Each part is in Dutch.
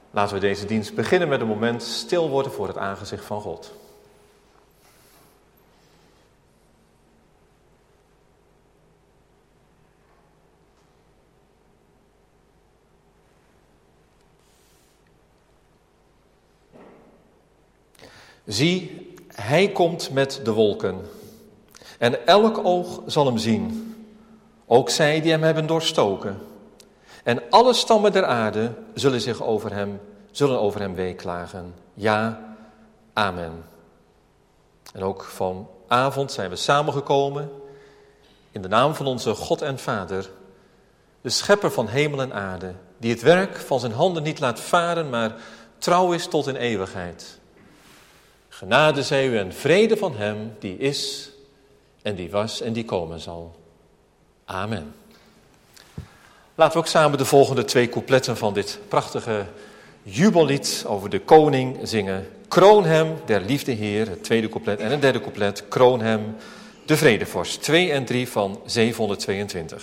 Laten we deze dienst beginnen met een moment stil worden voor het aangezicht van God. Zie, hij komt met de wolken en elk oog zal hem zien, ook zij die hem hebben doorstoken. En alle stammen der aarde zullen over hem weeklagen. Ja, amen. En ook vanavond zijn we samengekomen in de naam van onze God en Vader, de schepper van hemel en aarde, die het werk van zijn handen niet laat varen, maar trouw is tot in eeuwigheid. Genade zij u en vrede van hem die is en die was en die komen zal. Amen. Laten we ook samen de volgende 2 coupletten van dit prachtige jubellied over de koning zingen. Kroon hem, der liefde Heer, het 2e couplet. En het 3e couplet, kroon hem, de vredevorst. 2 en 3 van 722.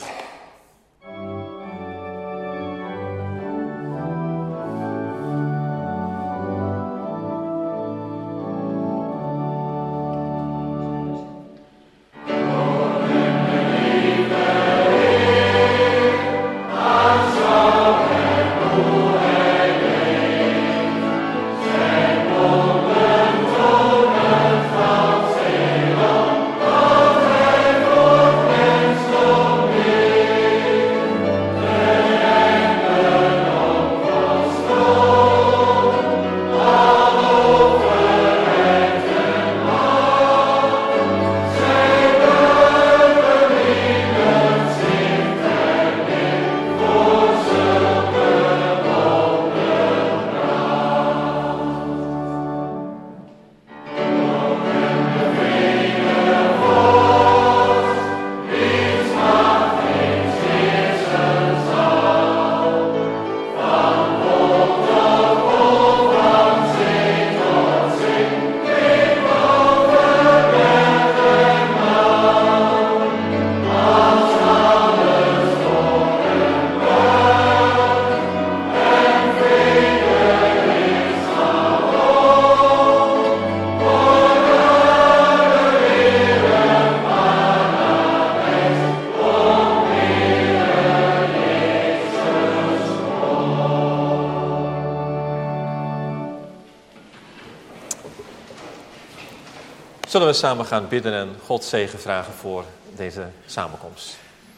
Zullen we samen gaan bidden en God zegen vragen voor deze samenkomst.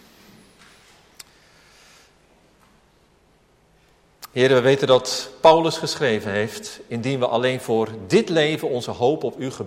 Heer, we weten dat Paulus geschreven heeft, indien we alleen voor dit leven onze hoop op u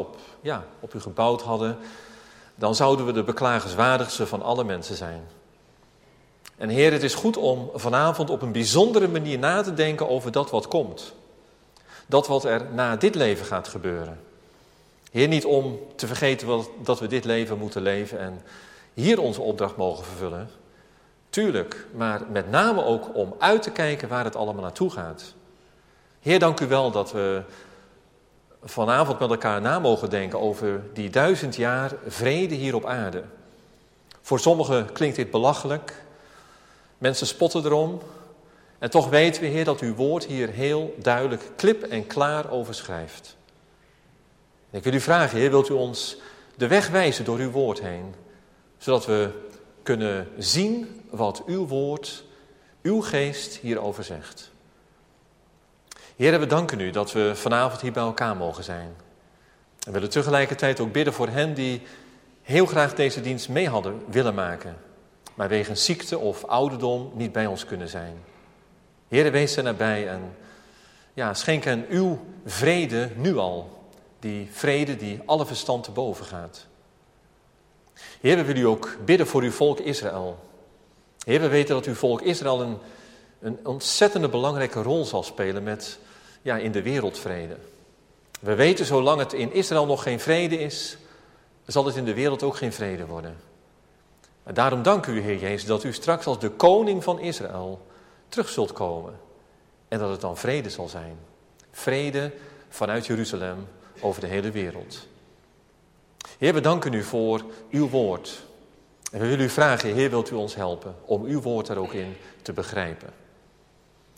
gebouwd hadden, dan zouden we de beklagenswaardigste van alle mensen zijn. En Heer, het is goed om vanavond op een bijzondere manier na te denken over dat wat komt. Dat wat er na dit leven gaat gebeuren. Heer, niet om te vergeten dat we dit leven moeten leven en hier onze opdracht mogen vervullen. Tuurlijk, maar met name ook om uit te kijken waar het allemaal naartoe gaat. Heer, dank u wel dat we vanavond met elkaar na mogen denken over die 1000 jaar vrede hier op aarde. Voor sommigen klinkt dit belachelijk. Mensen spotten erom. En toch weten we, Heer, dat uw woord hier heel duidelijk klip en klaar over schrijft. En ik wil u vragen, Heer, wilt u ons de weg wijzen door uw woord heen, zodat we kunnen zien wat uw woord, uw geest hierover zegt. Heer, we danken u dat we vanavond hier bij elkaar mogen zijn. En willen tegelijkertijd ook bidden voor hen die heel graag deze dienst mee hadden willen maken, maar wegens ziekte of ouderdom niet bij ons kunnen zijn. Heer, wees er nabij en schenk hen uw vrede nu al. Die vrede die alle verstand te boven gaat. Heer, we willen u ook bidden voor uw volk Israël. Heer, we weten dat uw volk Israël een ontzettende belangrijke rol zal spelen in de wereldvrede. We weten, zolang het in Israël nog geen vrede is, zal het in de wereld ook geen vrede worden. En daarom dank u, Heer Jezus, dat u straks als de koning van Israël terug zult komen. En dat het dan vrede zal zijn. Vrede vanuit Jeruzalem over de hele wereld. Heer, we danken u voor uw woord. En we willen u vragen, Heer, wilt u ons helpen om uw woord daar ook in te begrijpen.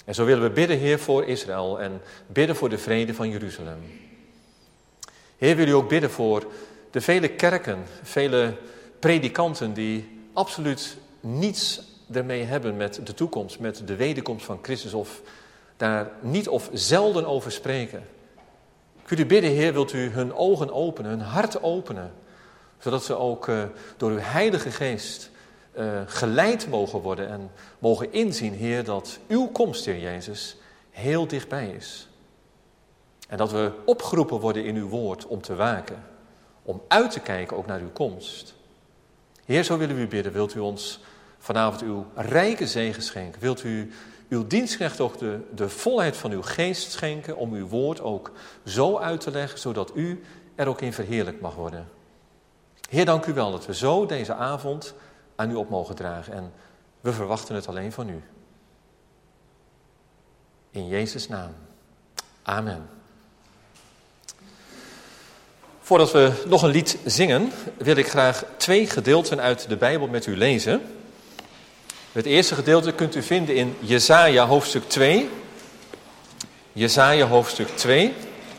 En zo willen we bidden, Heer, voor Israël en bidden voor de vrede van Jeruzalem. Heer, wil u ook bidden voor de vele kerken, vele predikanten die absoluut niets ermee hebben met de toekomst, met de wederkomst van Christus of daar niet of zelden over spreken. Ik wil u bidden, Heer, wilt u hun ogen openen, hun hart openen, zodat ze ook door uw Heilige Geest geleid mogen worden en mogen inzien, Heer, dat uw komst, Heer Jezus, heel dichtbij is. En dat we opgeroepen worden in uw woord om te waken, om uit te kijken ook naar uw komst. Heer, zo willen we u bidden, wilt u ons vanavond uw rijke zegen schenken? Wilt u uw dienstknecht ook de volheid van uw geest schenken om uw woord ook zo uit te leggen, zodat u er ook in verheerlijkt mag worden? Heer, dank u wel dat we zo deze avond aan u op mogen dragen en we verwachten het alleen van u. In Jezus' naam. Amen. Voordat we nog een lied zingen, wil ik graag 2 gedeelten uit de Bijbel met u lezen. Het eerste gedeelte kunt u vinden in Jesaja hoofdstuk 2. Jesaja hoofdstuk 2.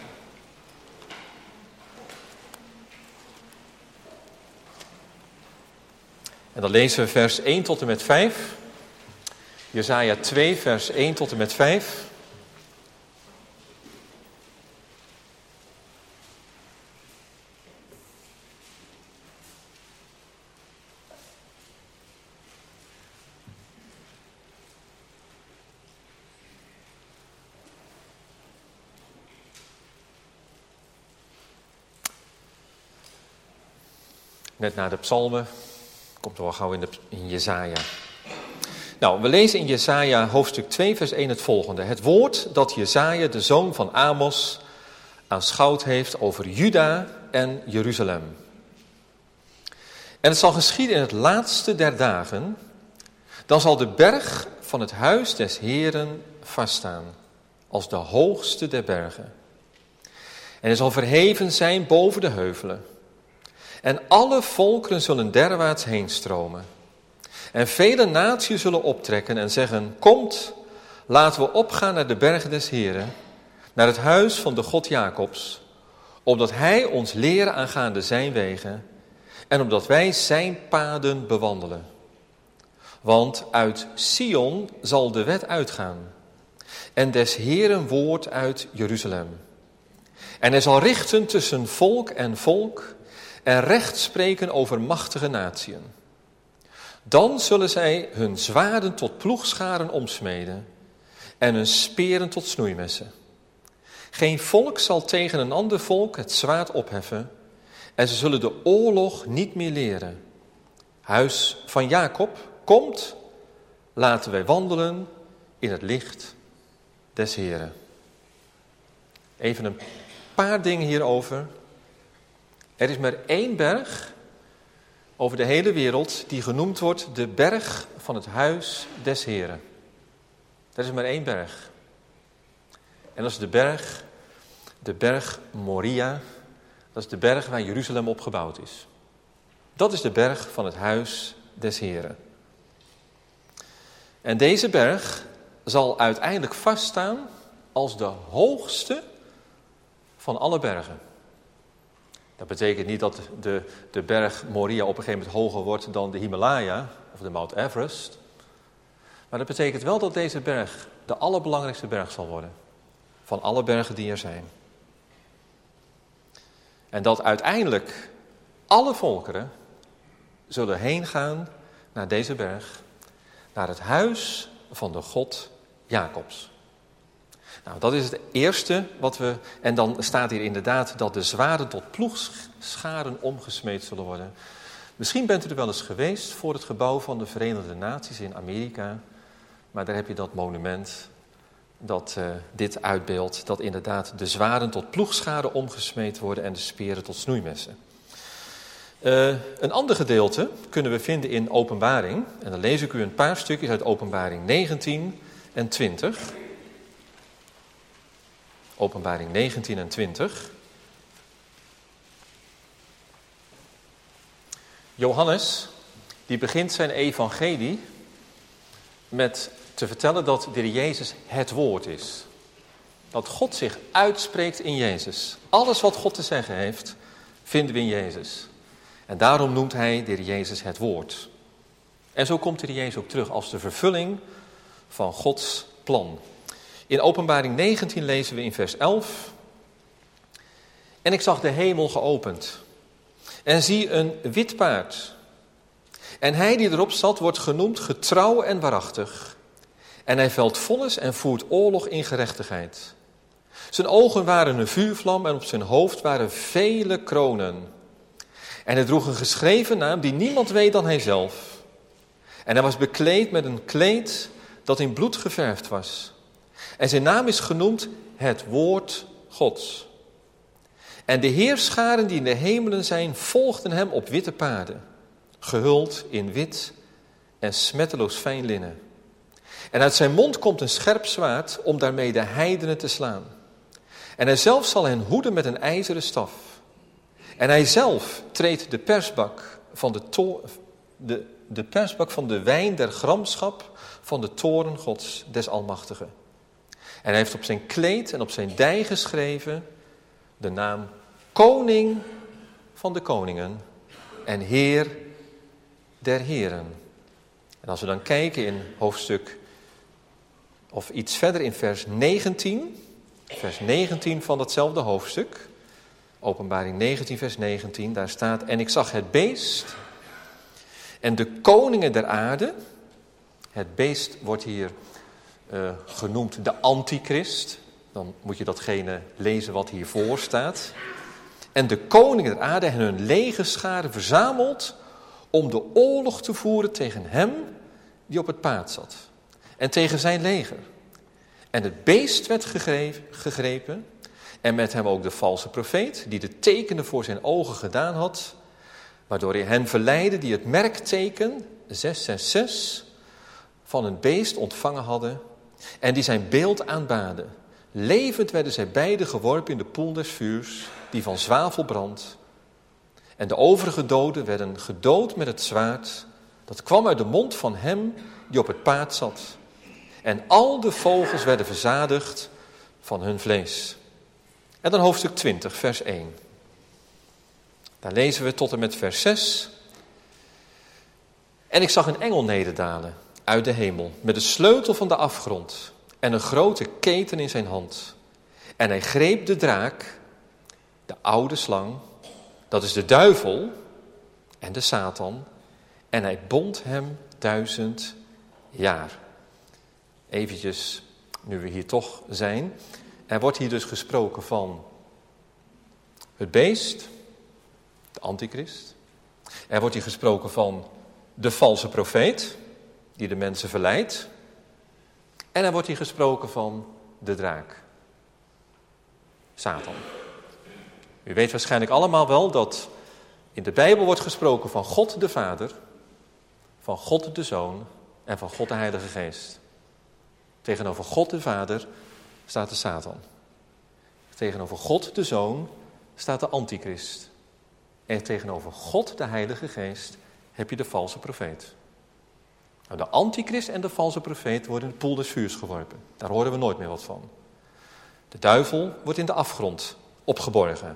En dan lezen we vers 1 tot en met 5. Jesaja 2, vers 1 tot en met 5. Net na de psalmen, komt er wel gauw in Jesaja. Nou, we lezen in Jesaja hoofdstuk 2 vers 1 het volgende. Het woord dat Jesaja, de zoon van Amos, aanschouwd heeft over Juda en Jeruzalem. En het zal geschieden in het laatste der dagen, dan zal de berg van het huis des Heeren vaststaan, als de hoogste der bergen. En hij zal verheven zijn boven de heuvelen. En alle volkeren zullen derwaarts heen stromen. En vele naties zullen optrekken en zeggen, komt, laten we opgaan naar de bergen des Heren, naar het huis van de God Jacobs, opdat hij ons leren aangaande zijn wegen en opdat wij zijn paden bewandelen. Want uit Sion zal de wet uitgaan en des Heren woord uit Jeruzalem. En hij zal richten tussen volk en volk en recht spreken over machtige natieën. Dan zullen zij hun zwaarden tot ploegscharen omsmeden en hun speren tot snoeimessen. Geen volk zal tegen een ander volk het zwaard opheffen en ze zullen de oorlog niet meer leren. Huis van Jacob, komt, laten wij wandelen in het licht des Heren. Even een paar dingen hierover. Er is maar 1 berg over de hele wereld die genoemd wordt de berg van het huis des Heren. Er is maar 1 berg. En dat is de berg Moria. Dat is de berg waar Jeruzalem op gebouwd is. Dat is de berg van het huis des Heren. En deze berg zal uiteindelijk vaststaan als de hoogste van alle bergen. Dat betekent niet dat de berg Moria op een gegeven moment hoger wordt dan de Himalaya of de Mount Everest. Maar dat betekent wel dat deze berg de allerbelangrijkste berg zal worden. Van alle bergen die er zijn. En dat uiteindelijk alle volkeren zullen heen gaan naar deze berg. Naar het huis van de God Jacobs. Nou, dat is het eerste wat we... En dan staat hier inderdaad dat de zwaarden tot ploegscharen omgesmeed zullen worden. Misschien bent u er wel eens geweest voor het gebouw van de Verenigde Naties in Amerika. Maar daar heb je dat monument dat dit uitbeeldt. Dat inderdaad de zwaarden tot ploegscharen omgesmeed worden en de speren tot snoeimessen. Een ander gedeelte kunnen we vinden in Openbaring. En dan lees ik u een paar stukjes uit Openbaring 19 en 20... Openbaring 19 en 20. Johannes, die begint zijn evangelie met te vertellen dat de Heer Jezus het woord is. Dat God zich uitspreekt in Jezus. Alles wat God te zeggen heeft, vinden we in Jezus. En daarom noemt hij de Heer Jezus het woord. En zo komt de Heer Jezus ook terug als de vervulling van Gods plan. In Openbaring 19 lezen we in vers 11. En ik zag de hemel geopend. En zie een wit paard. En hij die erop zat wordt genoemd getrouw en waarachtig. En hij velt vonnis en voert oorlog in gerechtigheid. Zijn ogen waren een vuurvlam en op zijn hoofd waren vele kronen. En hij droeg een geschreven naam die niemand weet dan hijzelf. En hij was bekleed met een kleed dat in bloed geverfd was. En zijn naam is genoemd het woord Gods. En de heerscharen die in de hemelen zijn, volgden hem op witte paarden, gehuld in wit en smetteloos fijn linnen. En uit zijn mond komt een scherp zwaard om daarmee de heidenen te slaan. En hij zelf zal hen hoeden met een ijzeren staf. En hij zelf treedt de persbak van de wijn der gramschap van de toorn Gods des Almachtigen. En hij heeft op zijn kleed en op zijn dij geschreven de naam Koning van de koningen en Heer der heren. En als we dan kijken in hoofdstuk, of iets verder in vers 19 van datzelfde hoofdstuk, Openbaring 19 vers 19, daar staat: en ik zag het beest en de koningen der aarde. Het beest wordt hier genoemd de antichrist. Dan moet je datgene lezen wat hiervoor staat. En de koningen der aarde en hun legerscharen verzameld om de oorlog te voeren tegen hem die op het paard zat. En tegen zijn leger. En het beest werd gegrepen. En met hem ook de valse profeet, die de tekenen voor zijn ogen gedaan had. Waardoor hij hen verleidde die het merkteken 666 van een beest ontvangen hadden. En die zijn beeld aanbaden. Levend werden zij beide geworpen in de poel des vuurs, die van zwavel brandt. En de overige doden werden gedood met het zwaard. Dat kwam uit de mond van hem die op het paard zat. En al de vogels werden verzadigd van hun vlees. En dan hoofdstuk 20, vers 1. Daar lezen we tot en met vers 6. En ik zag een engel nederdalen uit de hemel, met de sleutel van de afgrond en een grote keten in zijn hand. En hij greep de draak, de oude slang, dat is de duivel en de Satan, en hij bond hem 1000 jaar. Eventjes, nu we hier toch zijn. Er wordt hier dus gesproken van het beest, de antichrist. Er wordt hier gesproken van de valse profeet, die de mensen verleidt. En er wordt hier gesproken van de draak, Satan. U weet waarschijnlijk allemaal wel dat in de Bijbel wordt gesproken van God de Vader, van God de Zoon en van God de Heilige Geest. Tegenover God de Vader staat de Satan. Tegenover God de Zoon staat de antichrist. En tegenover God de Heilige Geest heb je de valse profeet. Nou, de antichrist en de valse profeet worden in de poel des vuurs geworpen. Daar horen we nooit meer wat van. De duivel wordt in de afgrond opgeborgen.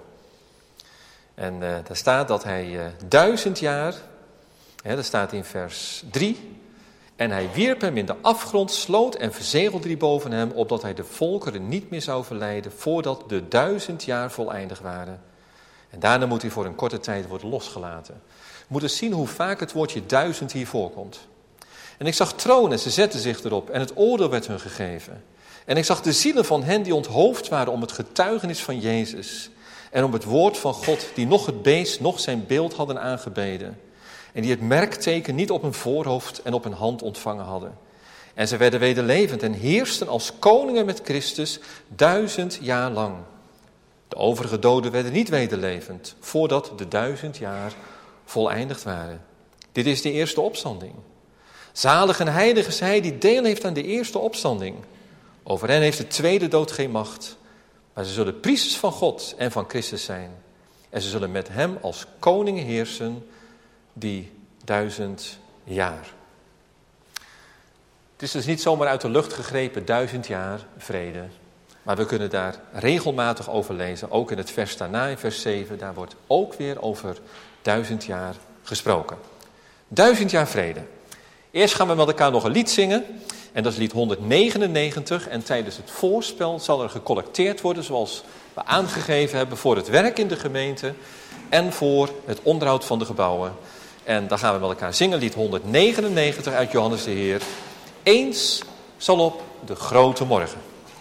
En daar staat dat hij 1000 jaar, dat staat in vers 3... En hij wierp hem in de afgrond, sloot en verzegelde die boven hem, opdat hij de volkeren niet meer zou verleiden, voordat de 1000 jaar voleindigd waren. En daarna moet hij voor een korte tijd worden losgelaten. We moeten zien hoe vaak het woordje 1000 hier voorkomt. En ik zag tronen, ze zetten zich erop en het oordeel werd hun gegeven. En ik zag de zielen van hen die onthoofd waren om het getuigenis van Jezus en om het woord van God, die nog het beest, nog zijn beeld hadden aangebeden. En die het merkteken niet op hun voorhoofd en op hun hand ontvangen hadden. En ze werden wederlevend en heersten als koningen met Christus 1000 jaar lang. De overige doden werden niet wederlevend, voordat de 1000 jaar voleindigd waren. Dit is de eerste opstanding. Zalig en heilig is hij die deel heeft aan de eerste opstanding. Over hen heeft de tweede dood geen macht. Maar ze zullen priesters van God en van Christus zijn. En ze zullen met hem als koningen heersen die 1000 jaar. Het is dus niet zomaar uit de lucht gegrepen 1000 jaar vrede. Maar we kunnen daar regelmatig over lezen. Ook in het vers daarna, in vers 7. Daar wordt ook weer over 1000 jaar gesproken. 1000 jaar vrede. Eerst gaan we met elkaar nog een lied zingen. En dat is lied 199. En tijdens het voorspel zal er gecollecteerd worden, zoals we aangegeven hebben, voor het werk in de gemeente en voor het onderhoud van de gebouwen. En dan gaan we met elkaar zingen, lied 199 uit Johannes de Heer. Eens zal op de grote morgen.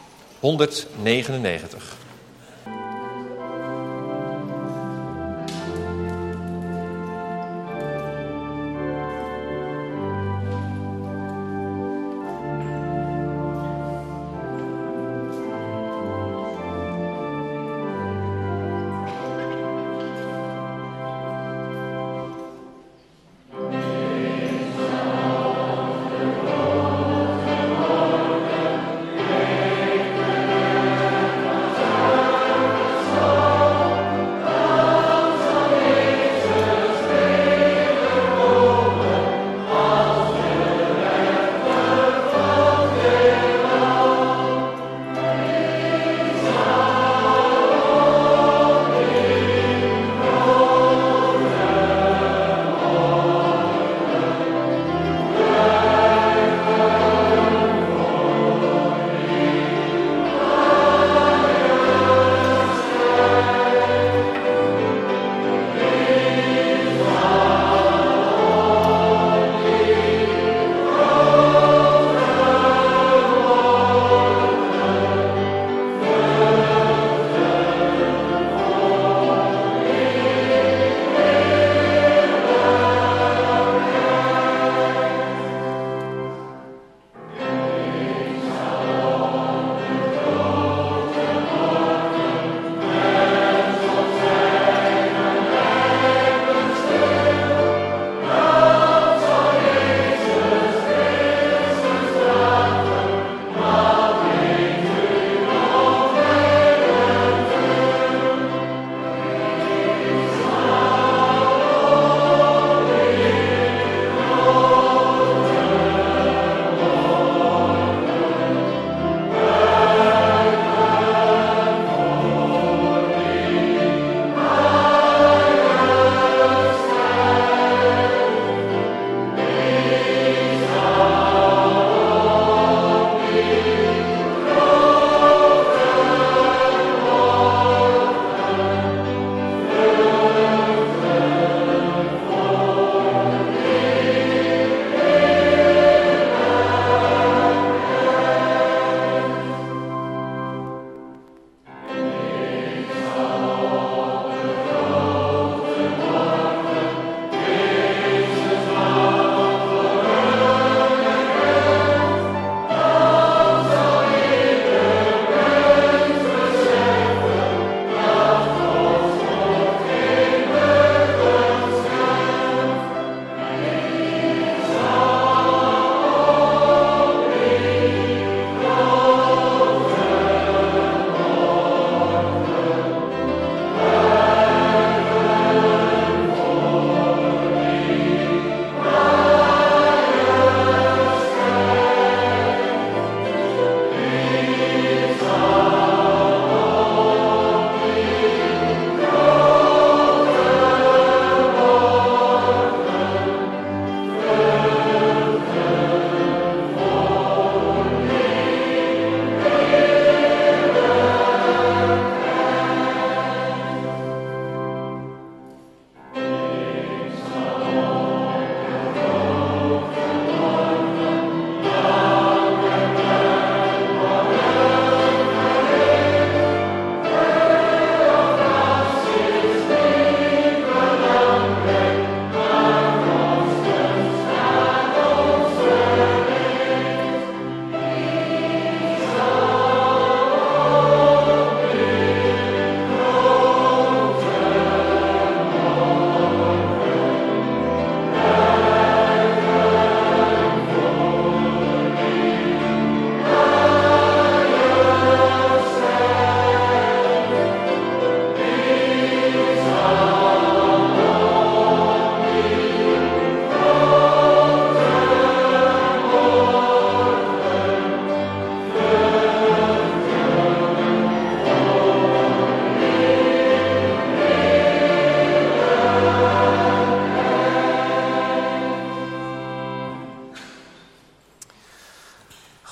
199. Amen.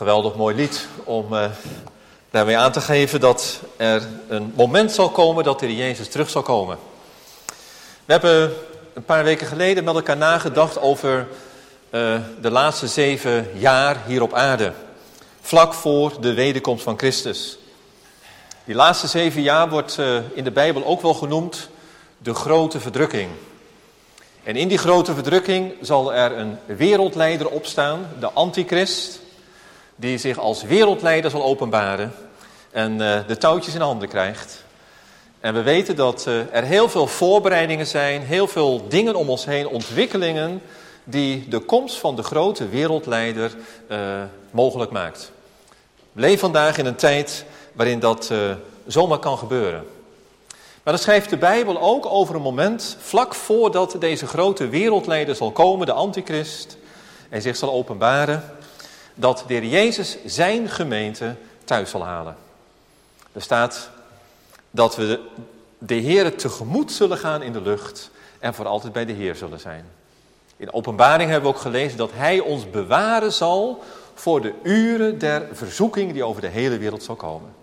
Geweldig mooi lied om daarmee aan te geven dat er een moment zal komen dat de Heer Jezus terug zal komen. We hebben een paar weken geleden met elkaar nagedacht over de laatste 7 jaar hier op aarde. Vlak voor de wederkomst van Christus. Die laatste 7 jaar wordt in de Bijbel ook wel genoemd de grote verdrukking. En in die grote verdrukking zal er een wereldleider opstaan, de Antichrist, die zich als wereldleider zal openbaren en de touwtjes in handen krijgt. En we weten dat er heel veel voorbereidingen zijn, heel veel dingen om ons heen, ontwikkelingen die de komst van de grote wereldleider mogelijk maakt. We leven vandaag in een tijd waarin dat zomaar kan gebeuren. Maar dan schrijft de Bijbel ook over een moment vlak voordat deze grote wereldleider zal komen, de Antichrist, en zich zal openbaren, dat de Heer Jezus zijn gemeente thuis zal halen. Er staat dat we de Heer tegemoet zullen gaan in de lucht en voor altijd bij de Heer zullen zijn. In de Openbaring hebben we ook gelezen dat Hij ons bewaren zal voor de uren der verzoeking die over de hele wereld zal komen.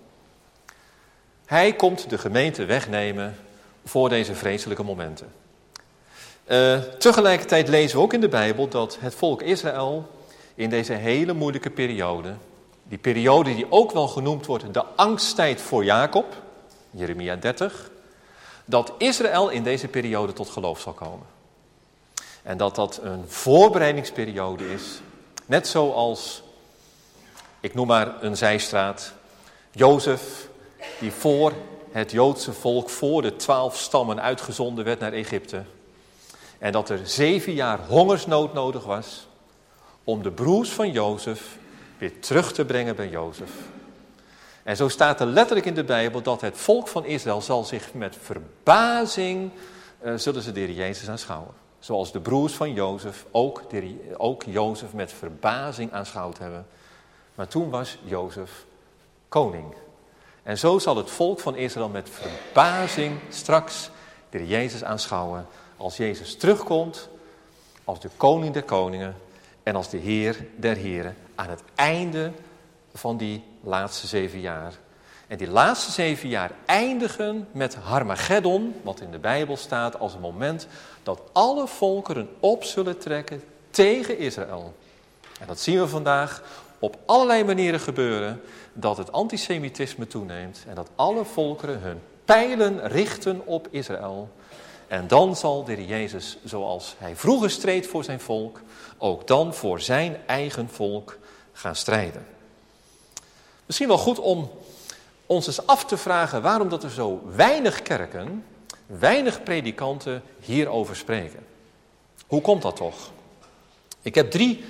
Hij komt de gemeente wegnemen voor deze vreselijke momenten. Tegelijkertijd lezen we ook in de Bijbel dat het volk Israël in deze hele moeilijke periode, die periode die ook wel genoemd wordt de angsttijd voor Jacob, Jeremia 30, dat Israël in deze periode tot geloof zal komen. En dat dat een voorbereidingsperiode is, net zoals, ik noem maar een zijstraat, Jozef, die voor het Joodse volk, voor de 12 stammen uitgezonden werd naar Egypte. En dat er 7 jaar hongersnood nodig was om de broers van Jozef weer terug te brengen bij Jozef. En zo staat er letterlijk in de Bijbel dat het volk van Israël zal zich met verbazing, zullen ze de Heer Jezus aanschouwen. Zoals de broers van Jozef ook Jozef met verbazing aanschouwd hebben. Maar toen was Jozef koning. En zo zal het volk van Israël met verbazing straks de Heer Jezus aanschouwen. Als Jezus terugkomt, als de koning der koningen en als de Heer der heren. Aan het einde van die laatste 7 jaar. En die laatste 7 jaar eindigen met Harmageddon, wat in de Bijbel staat als een moment dat alle volkeren op zullen trekken tegen Israël. En dat zien we vandaag op allerlei manieren gebeuren, dat het antisemitisme toeneemt en dat alle volkeren hun pijlen richten op Israël. En dan zal de Heer Jezus, zoals hij vroeger streed voor zijn volk, ook dan voor zijn eigen volk gaan strijden. Misschien wel goed om ons eens af te vragen waarom dat er zo weinig kerken, weinig predikanten hierover spreken. Hoe komt dat toch? Ik heb drie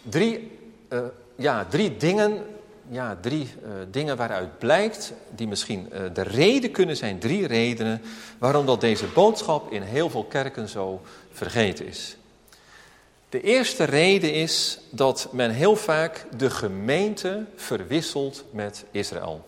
dingen waaruit blijkt, die misschien de reden kunnen zijn, 3 redenen waarom dat deze boodschap in heel veel kerken zo vergeten is. De eerste reden is dat men heel vaak de gemeente verwisselt met Israël.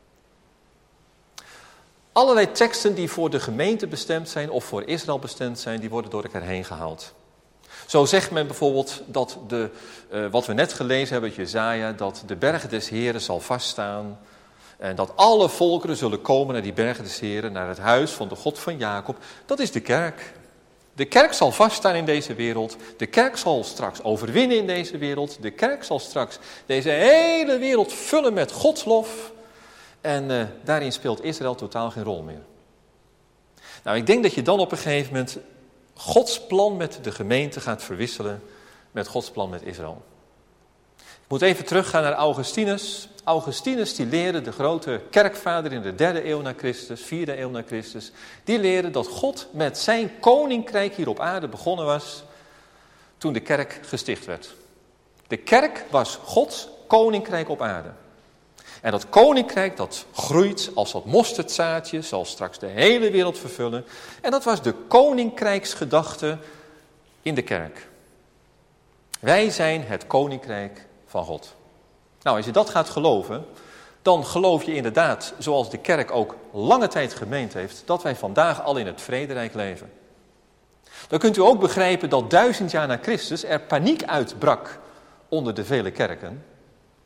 Allerlei teksten die voor de gemeente bestemd zijn of voor Israël bestemd zijn, die worden door elkaar heen gehaald. Zo zegt men bijvoorbeeld dat wat we net gelezen hebben uit Jesaja, dat de berg des Heren zal vaststaan en dat alle volkeren zullen komen naar die berg des Heren, naar het huis van de God van Jacob. Dat is de kerk. De kerk zal vaststaan in deze wereld. De kerk zal straks overwinnen in deze wereld. De kerk zal straks deze hele wereld vullen met Gods lof. En daarin speelt Israël totaal geen rol meer. Nou, ik denk dat je dan op een gegeven moment Gods plan met de gemeente gaat verwisselen met Gods plan met Israël. Ik moet even teruggaan naar Augustinus. Augustinus die leerde, de grote kerkvader in de 3e eeuw na Christus, 4e eeuw na Christus, die leerde dat God met zijn koninkrijk hier op aarde begonnen was toen de kerk gesticht werd. De kerk was Gods koninkrijk op aarde. En dat koninkrijk dat groeit als dat mosterdzaadje, zal straks de hele wereld vervullen. En dat was de koninkrijksgedachte in de kerk. Wij zijn het koninkrijk van God. Nou, als je dat gaat geloven, dan geloof je inderdaad, zoals de kerk ook lange tijd gemeend heeft, dat wij vandaag al in het vrederijk leven. Dan kunt u ook begrijpen dat 1000 jaar na Christus er paniek uitbrak onder de vele kerken.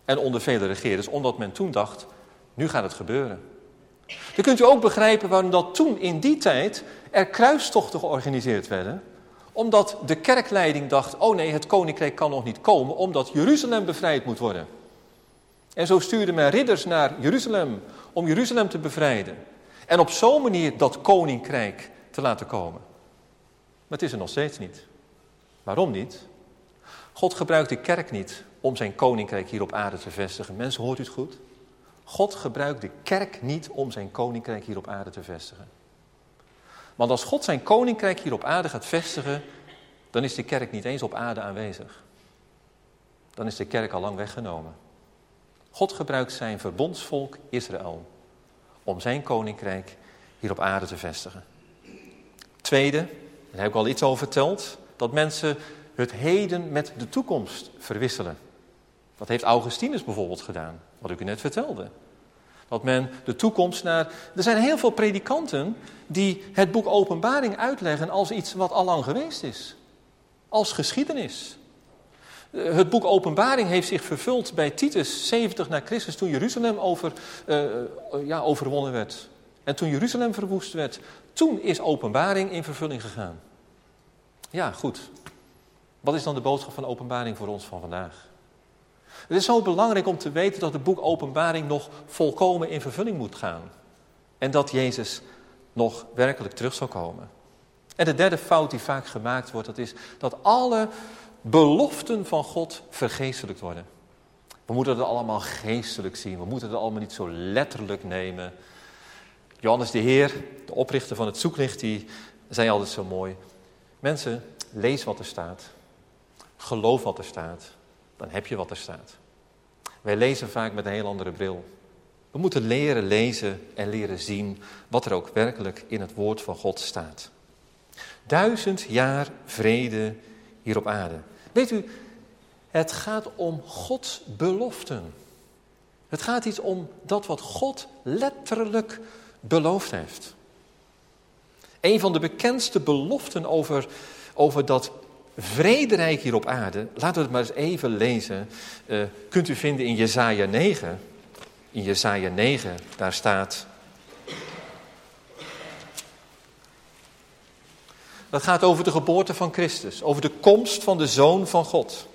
en onder vele regeerders, omdat men toen dacht, nu gaat het gebeuren. Dan kunt u ook begrijpen waarom dat toen in die tijd er kruistochten georganiseerd werden. Omdat de kerkleiding dacht, oh nee, het koninkrijk kan nog niet komen, omdat Jeruzalem bevrijd moet worden. En zo stuurde men ridders naar Jeruzalem om Jeruzalem te bevrijden. En op zo'n manier dat koninkrijk te laten komen. Maar het is er nog steeds niet. Waarom niet? God gebruikt de kerk niet om zijn koninkrijk hier op aarde te vestigen. Mensen, hoort u het goed? God gebruikt de kerk niet om zijn koninkrijk hier op aarde te vestigen. Want als God zijn koninkrijk hier op aarde gaat vestigen, dan is de kerk niet eens op aarde aanwezig. Dan is de kerk al lang weggenomen. God gebruikt zijn verbondsvolk Israël om zijn koninkrijk hier op aarde te vestigen. Tweede, daar heb ik al iets over verteld, dat mensen het heden met de toekomst verwisselen. Dat heeft Augustinus bijvoorbeeld gedaan, wat ik u net vertelde. Dat men de toekomst naar... Er zijn heel veel predikanten die het boek Openbaring uitleggen als iets wat allang geweest is. Als geschiedenis. Het boek Openbaring heeft zich vervuld bij Titus 70 na Christus toen Jeruzalem overwonnen werd. En toen Jeruzalem verwoest werd, toen is Openbaring in vervulling gegaan. Ja, goed. Wat is dan de boodschap van Openbaring voor ons van vandaag? Het is zo belangrijk om te weten dat het boek Openbaring nog volkomen in vervulling moet gaan. En dat Jezus nog werkelijk terug zal komen. En de derde fout die vaak gemaakt wordt, dat is dat alle beloften van God vergeestelijkt worden. We moeten het allemaal geestelijk zien. We moeten het allemaal niet zo letterlijk nemen. Johannes de Heer, de oprichter van het Zoeklicht, die zei altijd zo mooi. Mensen, lees wat er staat. Geloof wat er staat. Dan heb je wat er staat. Wij lezen vaak met een heel andere bril. We moeten leren lezen en leren zien wat er ook werkelijk in het woord van God staat. 1000 jaar vrede hier op aarde. Weet u, het gaat om Gods beloften. Het gaat iets om dat wat God letterlijk beloofd heeft. Een van de bekendste beloften over dat vrederijk hier op aarde, laten we het maar eens even lezen, kunt u vinden in Jesaja 9. In Jesaja 9, daar staat... Dat gaat over de geboorte van Christus, over de komst van de Zoon van God.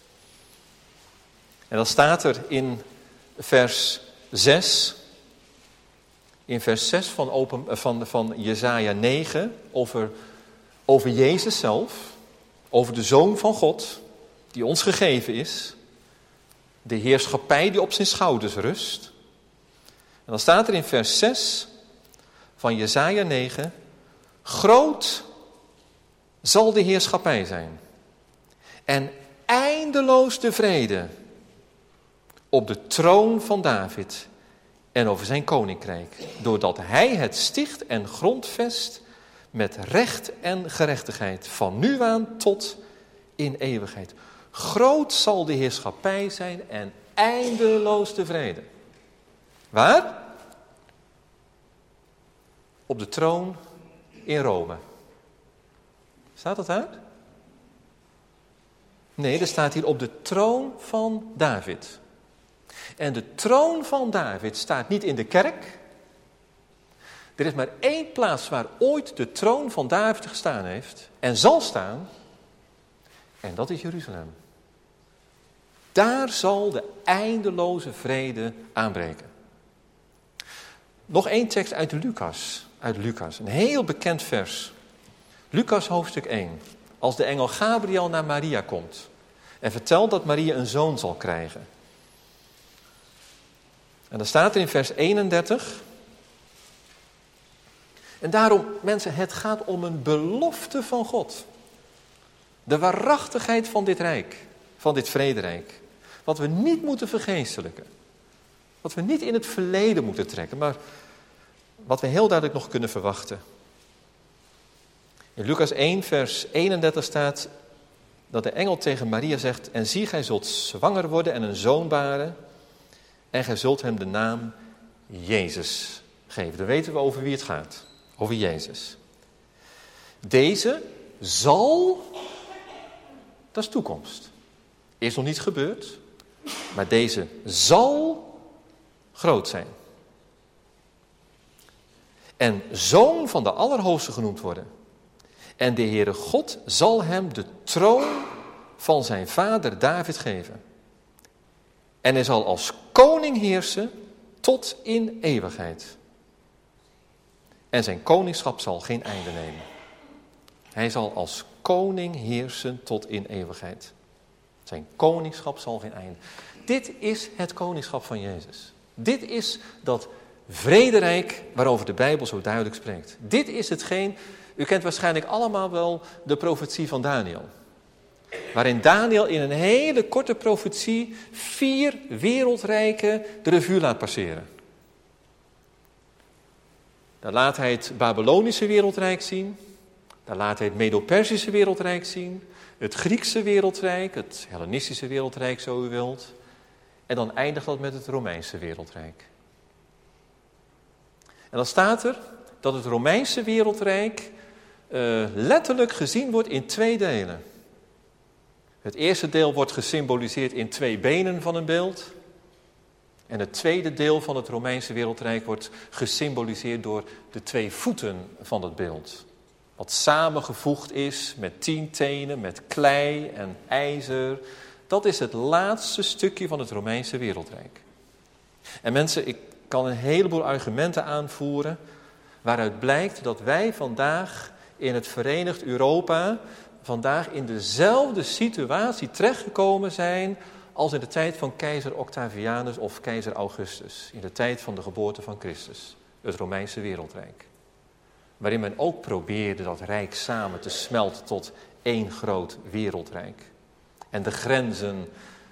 En dan staat er in vers 6, van Jesaja 9, over Jezus zelf, over de Zoon van God, die ons gegeven is, de heerschappij die op zijn schouders rust. En dan staat er in vers 6 van Jesaja 9, groot zal de heerschappij zijn en eindeloos de vrede op de troon van David en over zijn koninkrijk, doordat hij het sticht en grondvest met recht en gerechtigheid van nu aan tot in eeuwigheid. Groot zal de heerschappij zijn en eindeloos de vrede. Waar? Op de troon in Rome. Staat dat uit? Nee, er staat hier op de troon van David. En de troon van David staat niet in de kerk. Er is maar één plaats waar ooit de troon van David gestaan heeft en zal staan. En dat is Jeruzalem. Daar zal de eindeloze vrede aanbreken. Nog één tekst uit Lucas, een heel bekend vers. Lucas hoofdstuk 1. Als de engel Gabriel naar Maria komt en vertelt dat Maria een zoon zal krijgen. En dan staat er in vers 31. En daarom, mensen, het gaat om een belofte van God. De waarachtigheid van dit rijk, van dit vrederijk. Wat we niet moeten vergeestelijken. Wat we niet in het verleden moeten trekken, maar wat we heel duidelijk nog kunnen verwachten. In Lucas 1 vers 31 staat dat de engel tegen Maria zegt, en zie, gij zult zwanger worden en een zoon baren en gij zult hem de naam Jezus geven. Dan weten we over wie het gaat, over Jezus. Deze zal, dat is toekomst. Is nog niet gebeurd, maar deze zal groot zijn. En zoon van de Allerhoogste genoemd worden. En de Heere God zal hem de troon van zijn vader David geven. En hij zal als koning heersen tot in eeuwigheid. En zijn koningschap zal geen einde nemen. Hij zal als koning heersen tot in eeuwigheid. Zijn koningschap zal geen einde. Dit is het koningschap van Jezus. Dit is dat vrederijk waarover de Bijbel zo duidelijk spreekt. Dit is hetgeen, u kent waarschijnlijk allemaal wel de profetie van Daniel. Waarin Daniel in een hele korte profetie 4 wereldrijken de revue laat passeren. Dan laat hij het Babylonische wereldrijk zien. Dan laat hij het Medo-Persische wereldrijk zien. Het Griekse wereldrijk, het Hellenistische wereldrijk zo u wilt. En dan eindigt dat met het Romeinse wereldrijk. En dan staat er dat het Romeinse wereldrijk letterlijk gezien wordt in 2 delen. Het eerste deel wordt gesymboliseerd in 2 benen van een beeld. En het tweede deel van het Romeinse wereldrijk wordt gesymboliseerd door de 2 voeten van het beeld. Wat samengevoegd is met 10 tenen, met klei en ijzer. Dat is het laatste stukje van het Romeinse wereldrijk. En mensen, ik kan een heleboel argumenten aanvoeren waaruit blijkt dat wij vandaag in het Verenigd Europa vandaag in dezelfde situatie terechtgekomen zijn als in de tijd van keizer Octavianus of keizer Augustus. In de tijd van de geboorte van Christus, het Romeinse wereldrijk. Waarin men ook probeerde dat rijk samen te smelten tot 1 groot wereldrijk. En de grenzen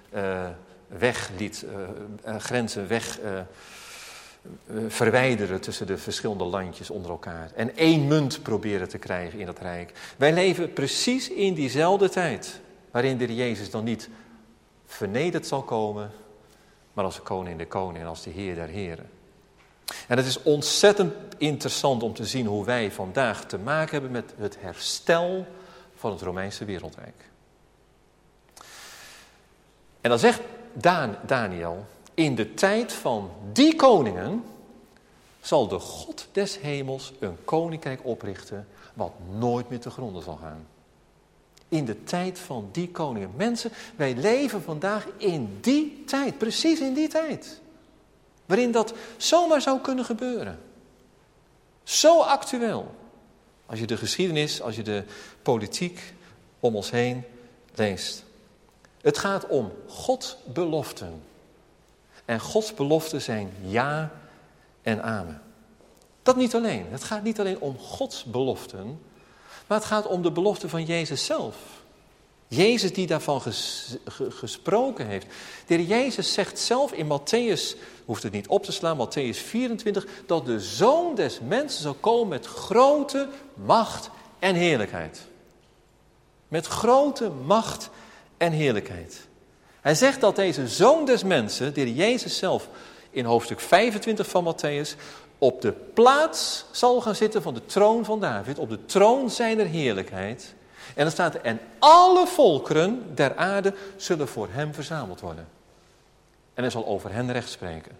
verwijderen tussen de verschillende landjes onder elkaar. En 1 munt proberen te krijgen in dat rijk. Wij leven precies in diezelfde tijd. Waarin de Jezus dan niet vernederd zal komen, maar als de koning der koningen en als de Heer der heren. En het is ontzettend interessant om te zien hoe wij vandaag te maken hebben met het herstel van het Romeinse wereldrijk. En dan zegt Daniel, in de tijd van die koningen zal de God des hemels een koninkrijk oprichten wat nooit meer te gronden zal gaan. In de tijd van die koningen. Mensen, wij leven vandaag in die tijd, precies in die tijd. Waarin dat zomaar zou kunnen gebeuren. Zo actueel. Als je de geschiedenis, als je de politiek om ons heen leest. Het gaat om Gods beloften. En Gods beloften zijn ja en amen. Dat niet alleen. Het gaat niet alleen om Gods beloften, maar het gaat om de belofte van Jezus zelf. Jezus die daarvan gesproken heeft. De Heer Jezus zegt zelf in Matthäus, hoeft het niet op te slaan, Matthäus 24, dat de Zoon des Mensen zal komen met grote macht en heerlijkheid. Met grote macht en heerlijkheid. Hij zegt dat deze Zoon des Mensen, de Heer Jezus zelf, in hoofdstuk 25 van Matthäus, op de plaats zal gaan zitten van de troon van David, op de troon zijner heerlijkheid. En dan staat er, en alle volkeren der aarde zullen voor hem verzameld worden. En hij zal over hen recht spreken.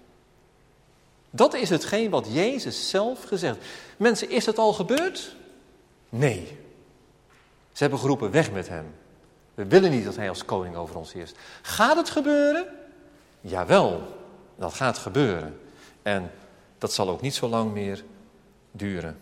Dat is hetgeen wat Jezus zelf gezegd heeft. Mensen, is het al gebeurd? Nee. Ze hebben geroepen, weg met hem. We willen niet dat hij als koning over ons heerst. Gaat het gebeuren? Jawel, dat gaat gebeuren. En dat zal ook niet zo lang meer duren.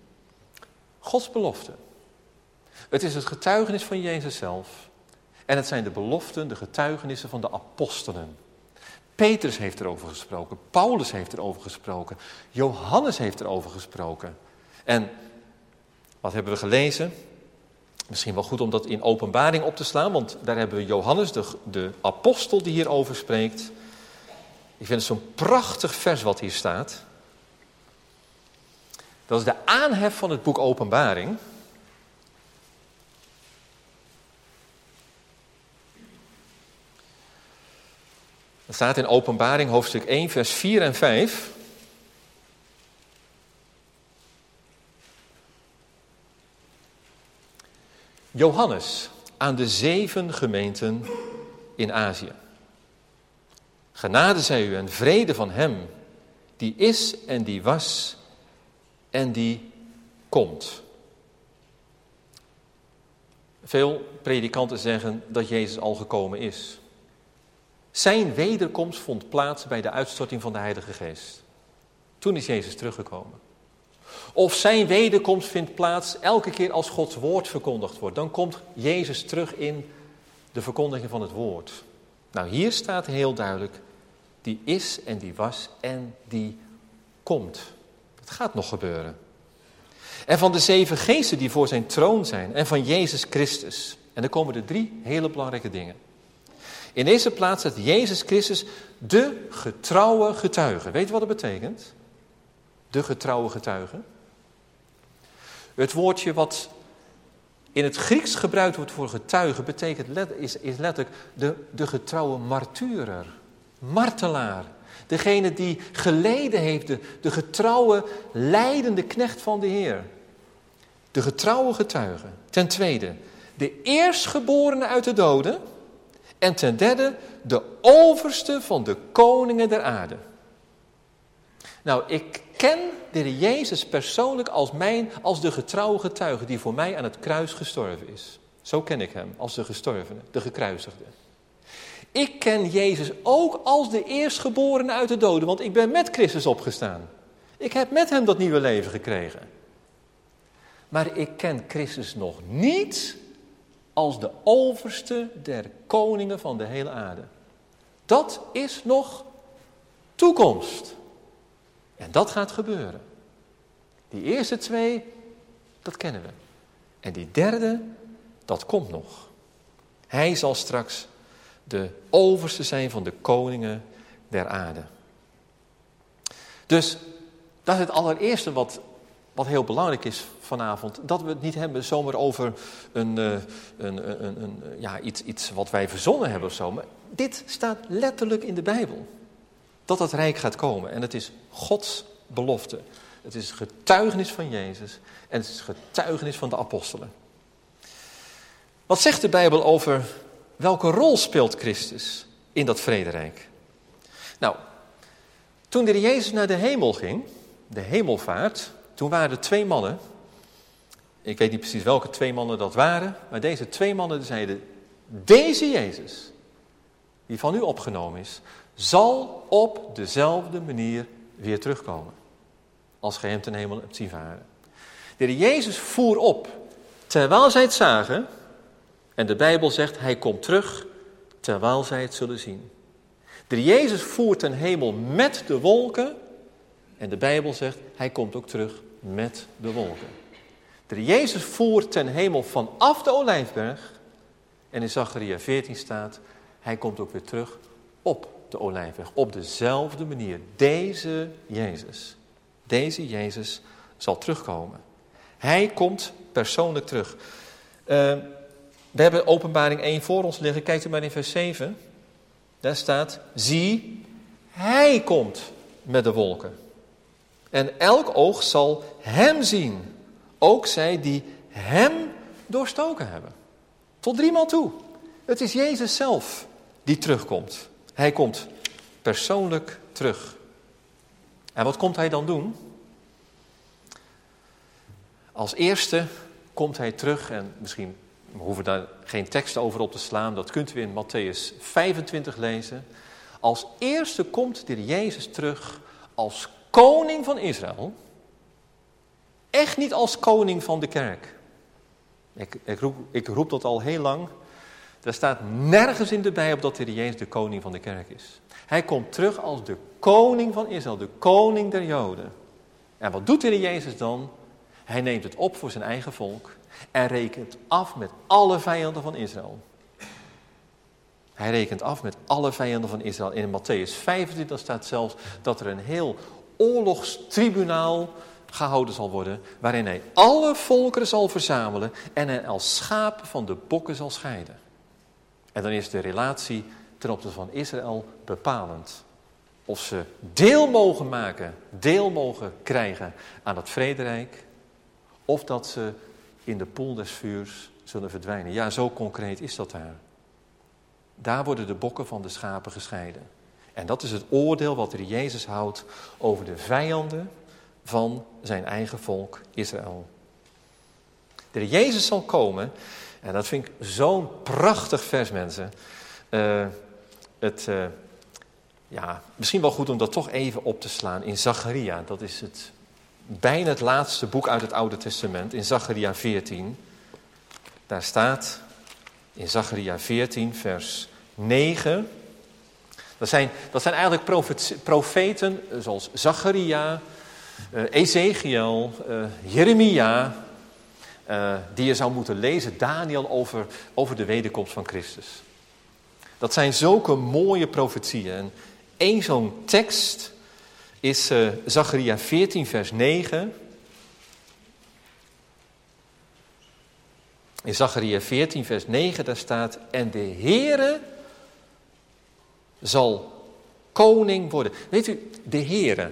Gods belofte. Het is het getuigenis van Jezus zelf. En het zijn de beloften, de getuigenissen van de apostelen. Petrus heeft erover gesproken. Paulus heeft erover gesproken. Johannes heeft erover gesproken. En wat hebben we gelezen? Misschien wel goed om dat in Openbaring op te slaan. Want daar hebben we Johannes, de apostel die hierover spreekt. Ik vind het zo'n prachtig vers wat hier staat. Dat is de aanhef van het boek Openbaring. Dat staat in Openbaring hoofdstuk 1 vers 4 en 5. Johannes aan de 7 gemeenten in Azië. Genade zij u en vrede van hem, die is en die was en die komt. Veel predikanten zeggen dat Jezus al gekomen is. Zijn wederkomst vond plaats bij de uitstorting van de Heilige Geest. Toen is Jezus teruggekomen. Of zijn wederkomst vindt plaats elke keer als Gods woord verkondigd wordt. Dan komt Jezus terug in de verkondiging van het woord. Nou, hier staat heel duidelijk, die is en die was en die komt. Dat gaat nog gebeuren. En van de 7 geesten die voor zijn troon zijn en van Jezus Christus. En dan komen er 3 hele belangrijke dingen. In deze plaats staat Jezus Christus de getrouwe getuige. Weet je wat dat betekent? De getrouwe getuige. Het woordje wat in het Grieks gebruikt wordt voor getuige is letterlijk de getrouwe martyrer. Martelaar. Degene die geleden heeft, de getrouwe lijdende knecht van de Heer. De getrouwe getuige. Ten tweede, de eerstgeborene uit de doden. En ten derde, de overste van de koningen der aarde. Nou, ik ken de Heer Jezus persoonlijk als de getrouwe getuige die voor mij aan het kruis gestorven is. Zo ken ik hem, als de gestorvene, de gekruisigde. Ik ken Jezus ook als de eerstgeborene uit de doden, want ik ben met Christus opgestaan. Ik heb met hem dat nieuwe leven gekregen. Maar ik ken Christus nog niet als de overste der koningen van de hele aarde. Dat is nog toekomst. En dat gaat gebeuren. Die eerste 2, dat kennen we. En die derde, dat komt nog. Hij zal straks de overste zijn van de koningen der aarde. Dus dat is het allereerste wat heel belangrijk is vanavond. Dat we het niet hebben zomaar over iets wat wij verzonnen hebben of zo. Maar dit staat letterlijk in de Bijbel. Dat het rijk gaat komen. En het is Gods belofte. Het is getuigenis van Jezus. En het is getuigenis van de apostelen. Wat zegt de Bijbel over welke rol speelt Christus in dat vrederijk? Nou, toen de Heer Jezus naar de hemel ging, de hemelvaart, toen waren er 2 mannen. Ik weet niet precies welke 2 mannen dat waren, maar deze 2 mannen zeiden, deze Jezus, die van u opgenomen is, zal op dezelfde manier weer terugkomen. Als gij hem ten hemel hebt zien varen. De Heer Jezus voer op, terwijl zij het zagen. En de Bijbel zegt, hij komt terug, terwijl zij het zullen zien. De Heer Jezus voert ten hemel met de wolken. En de Bijbel zegt, hij komt ook terug met de wolken. De Heer Jezus voert ten hemel vanaf de Olijfberg. En in Zacharia 14 staat, hij komt ook weer terug op de Olijfberg. Op dezelfde manier. Deze Jezus zal terugkomen. Hij komt persoonlijk terug. We hebben Openbaring 1 voor ons liggen. Kijkt u maar in vers 7. Daar staat, zie, hij komt met de wolken. En elk oog zal hem zien. Ook zij die hem doorstoken hebben. Tot 3 maal toe. Het is Jezus zelf die terugkomt. Hij komt persoonlijk terug. En wat komt hij dan doen? Als eerste komt hij terug, en misschien we hoeven daar geen tekst over op te slaan, dat kunt u in Mattheüs 25 lezen. Als eerste komt de Heer Jezus terug als koning van Israël. Echt niet als koning van de kerk. Ik roep dat al heel lang. Er staat nergens in de Bijbel dat de Heer Jezus de koning van de kerk is. Hij komt terug als de koning van Israël, de koning der Joden. En wat doet de Heer Jezus dan? Hij neemt het op voor zijn eigen volk en rekent af met alle vijanden van Israël. Hij rekent af met alle vijanden van Israël. In Mattheüs 25 staat zelfs dat er een heel oorlogstribunaal gehouden zal worden, waarin hij alle volkeren zal verzamelen en hen als schapen van de bokken zal scheiden. En dan is de relatie ten opzichte van Israël bepalend. Of ze deel mogen maken, deel mogen krijgen aan het vrederijk, of dat ze in de poel des vuurs zullen verdwijnen. Ja, zo concreet is dat daar. Daar worden de bokken van de schapen gescheiden. En dat is het oordeel wat de Heer Jezus houdt over de vijanden van zijn eigen volk Israël. De Heer Jezus zal komen, en dat vind ik zo'n prachtig vers, mensen. Misschien wel goed om dat toch even op te slaan in Zacharia. Dat is bijna het laatste boek uit het Oude Testament, in Zacharia 14. Daar staat in Zacharia 14, vers 9. Dat zijn eigenlijk profeten zoals Zacharia, Ezekiel, Jeremia, die je zou moeten lezen, Daniel, over de wederkomst van Christus. Dat zijn zulke mooie profetieën. En één zo'n tekst is Zacharia 14, vers 9. In Zacharia 14, vers 9, daar staat: en de Heere zal koning worden. Weet u, de Heere.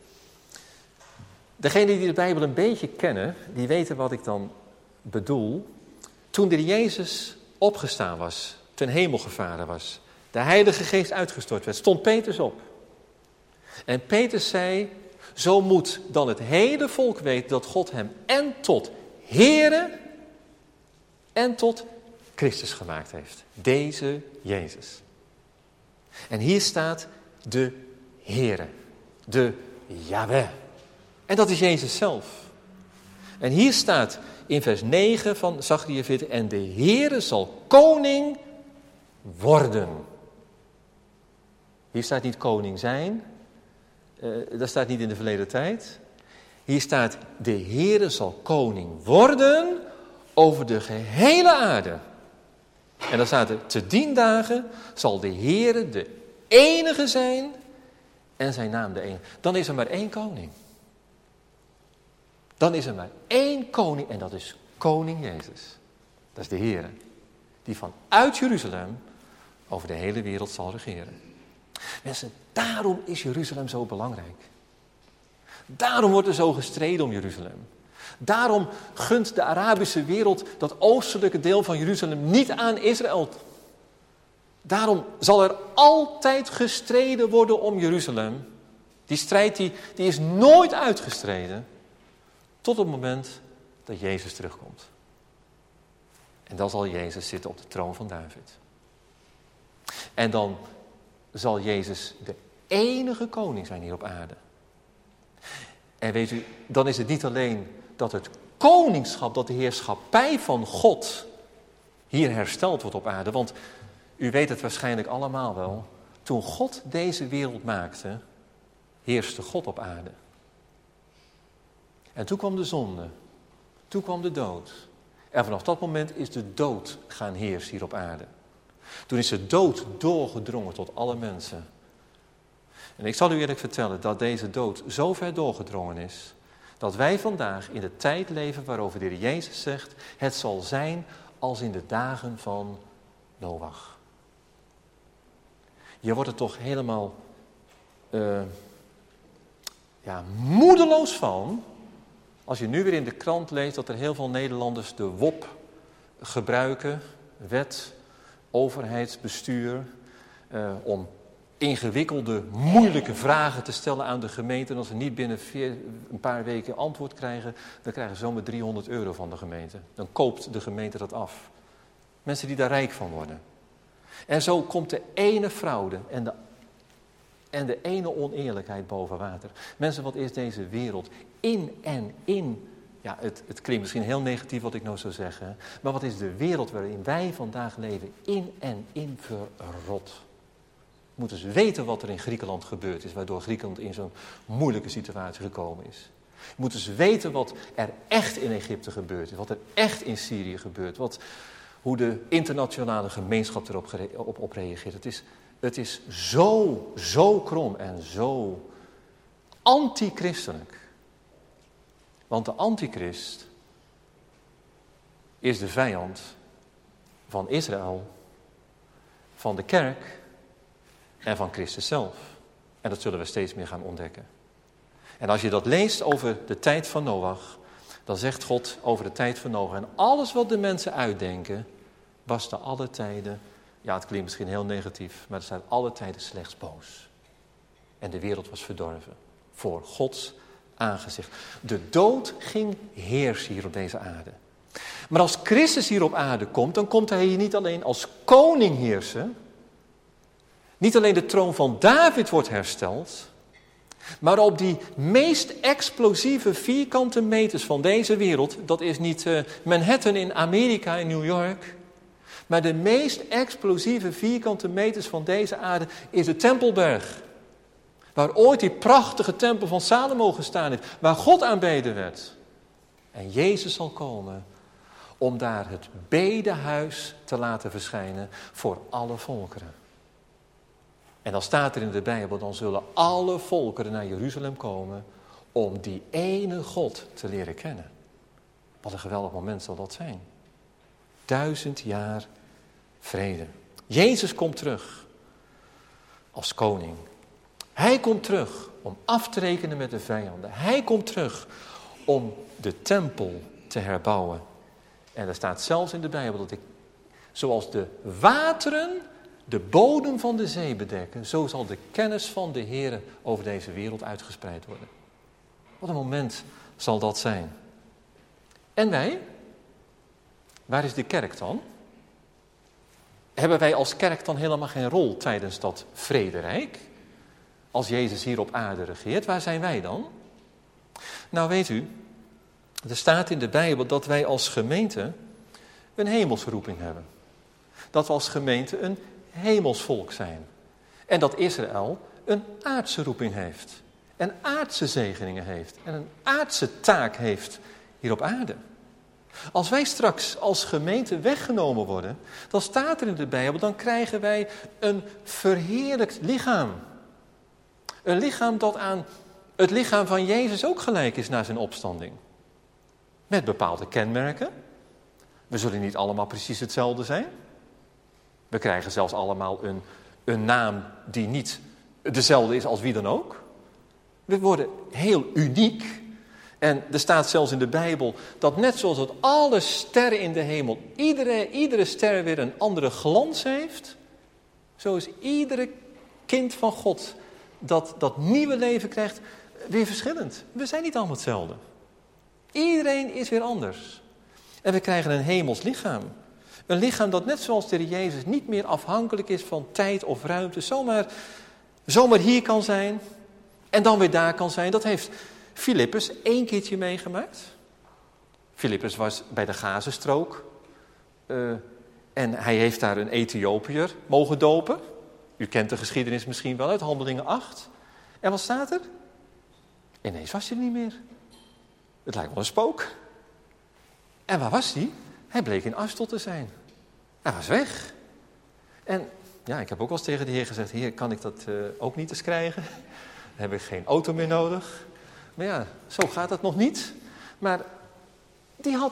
Degenen die de Bijbel een beetje kennen, die weten wat ik dan bedoel. Toen de Jezus opgestaan was, ten hemel gevaren was, de Heilige Geest uitgestort werd, stond Petrus op. En Petrus zei: zo moet dan het hele volk weten dat God hem en tot Heere en tot Christus gemaakt heeft. Deze Jezus. En hier staat de Heere, de Yahweh. En dat is Jezus zelf. En hier staat in vers 9 van Zacharia 14: en de Heere zal koning worden. Hier staat niet koning zijn. Dat staat niet in de verleden tijd. Hier staat: de Heere zal koning worden over de gehele aarde. En dan staat er: te dien dagen zal de Heere de enige zijn en zijn naam de enige. Dan is er maar één koning. Dan is er maar één koning en dat is koning Jezus. Dat is de Heere, die vanuit Jeruzalem over de hele wereld zal regeren. Mensen, daarom is Jeruzalem zo belangrijk. Daarom wordt er zo gestreden om Jeruzalem. Daarom gunt de Arabische wereld dat oostelijke deel van Jeruzalem niet aan Israël. Daarom zal er altijd gestreden worden om Jeruzalem. Die strijd die is nooit uitgestreden. Tot het moment dat Jezus terugkomt. En dan zal Jezus zitten op de troon van David. En dan zal Jezus de enige koning zijn hier op aarde. En weet u, dan is het niet alleen dat het koningschap, dat de heerschappij van God hier hersteld wordt op aarde. Want u weet het waarschijnlijk allemaal wel. Toen God deze wereld maakte, heerste God op aarde. En toen kwam de zonde. Toen kwam de dood. En vanaf dat moment is de dood gaan heersen hier op aarde. Toen is de dood doorgedrongen tot alle mensen. En ik zal u eerlijk vertellen dat deze dood zo ver doorgedrongen is, dat wij vandaag in de tijd leven waarover de Heer Jezus zegt: het zal zijn als in de dagen van Noach. Je wordt er toch helemaal moedeloos van als je nu weer in de krant leest dat er heel veel Nederlanders de WOP gebruiken, wet, overheidsbestuur, om ingewikkelde, moeilijke vragen te stellen aan de gemeente. En als ze niet binnen een paar weken antwoord krijgen, dan krijgen ze zomaar €300 van de gemeente. Dan koopt de gemeente dat af. Mensen die daar rijk van worden. En zo komt de ene fraude en de ene oneerlijkheid boven water. Mensen, wat is deze wereld in en in? Ja, het klinkt misschien heel negatief wat ik nou zou zeggen. Maar wat is de wereld waarin wij vandaag leven in en in verrot? Moeten ze weten wat er in Griekenland gebeurd is, waardoor Griekenland in zo'n moeilijke situatie gekomen is. Moeten ze weten wat er echt in Egypte gebeurd is, wat er echt in Syrië gebeurt, hoe de internationale gemeenschap erop reageert. Het is zo krom en zo antichristelijk. Want de antichrist is de vijand van Israël, van de kerk en van Christus zelf. En dat zullen we steeds meer gaan ontdekken. En als je dat leest over de tijd van Noach, dan zegt God over de tijd van Noach: en alles wat de mensen uitdenken, was te alle tijden, ja, het klinkt misschien heel negatief, maar er staat alle tijden slechts boos. En de wereld was verdorven voor Gods aangezicht. De dood ging heersen hier op deze aarde. Maar als Christus hier op aarde komt, dan komt hij hier niet alleen als koning heersen. Niet alleen de troon van David wordt hersteld, maar op die meest explosieve vierkante meters van deze wereld, dat is niet Manhattan in Amerika, in New York, maar de meest explosieve vierkante meters van deze aarde is de Tempelberg. Waar ooit die prachtige tempel van Salomo gestaan heeft, waar God aanbeden werd. En Jezus zal komen om daar het bedehuis te laten verschijnen voor alle volkeren. En dan staat er in de Bijbel, dan zullen alle volkeren naar Jeruzalem komen om die ene God te leren kennen. Wat een geweldig moment zal dat zijn. 1000 jaar vrede. Jezus komt terug als koning. Hij komt terug om af te rekenen met de vijanden. Hij komt terug om de tempel te herbouwen. En er staat zelfs in de Bijbel dat zoals de wateren de bodem van de zee bedekken, zo zal de kennis van de Heere over deze wereld uitgespreid worden. Wat een moment zal dat zijn. En wij? Waar is de kerk dan? Hebben wij als kerk dan helemaal geen rol tijdens dat vrederijk? Als Jezus hier op aarde regeert, waar zijn wij dan? Nou weet u, er staat in de Bijbel dat wij als gemeente een hemelsroeping hebben. Dat we als gemeente een hemelsvolk zijn. En dat Israël een aardse roeping heeft. En aardse zegeningen heeft. En een aardse taak heeft hier op aarde. Als wij straks als gemeente weggenomen worden, dan staat er in de Bijbel, dan krijgen wij een verheerlijkt lichaam. Een lichaam dat aan het lichaam van Jezus ook gelijk is na zijn opstanding. Met bepaalde kenmerken. We zullen niet allemaal precies hetzelfde zijn. We krijgen zelfs allemaal een naam die niet dezelfde is als wie dan ook. We worden heel uniek. En er staat zelfs in de Bijbel dat net zoals dat alle sterren in de hemel, iedere ster weer een andere glans heeft. Zo is iedere kind van God dat nieuwe leven krijgt weer verschillend. We zijn niet allemaal hetzelfde. Iedereen is weer anders. En we krijgen een hemels lichaam. Een lichaam dat net zoals de Heer Jezus niet meer afhankelijk is van tijd of ruimte. Zomaar hier kan zijn en dan weer daar kan zijn. Dat heeft Filippus 1 keertje meegemaakt. Filippus was bij de Gazastrook. En hij heeft daar een Ethiopiër mogen dopen. U kent de geschiedenis misschien wel uit Handelingen 8. En wat staat er? Ineens was hij er niet meer. Het lijkt wel een spook. En waar was hij? Hij bleek in Asdod te zijn. Hij was weg. En ja, ik heb ook wel eens tegen de Heer gezegd, Heer, kan ik dat ook niet eens krijgen? Dan heb ik geen auto meer nodig. Maar ja, zo gaat het nog niet. Maar die had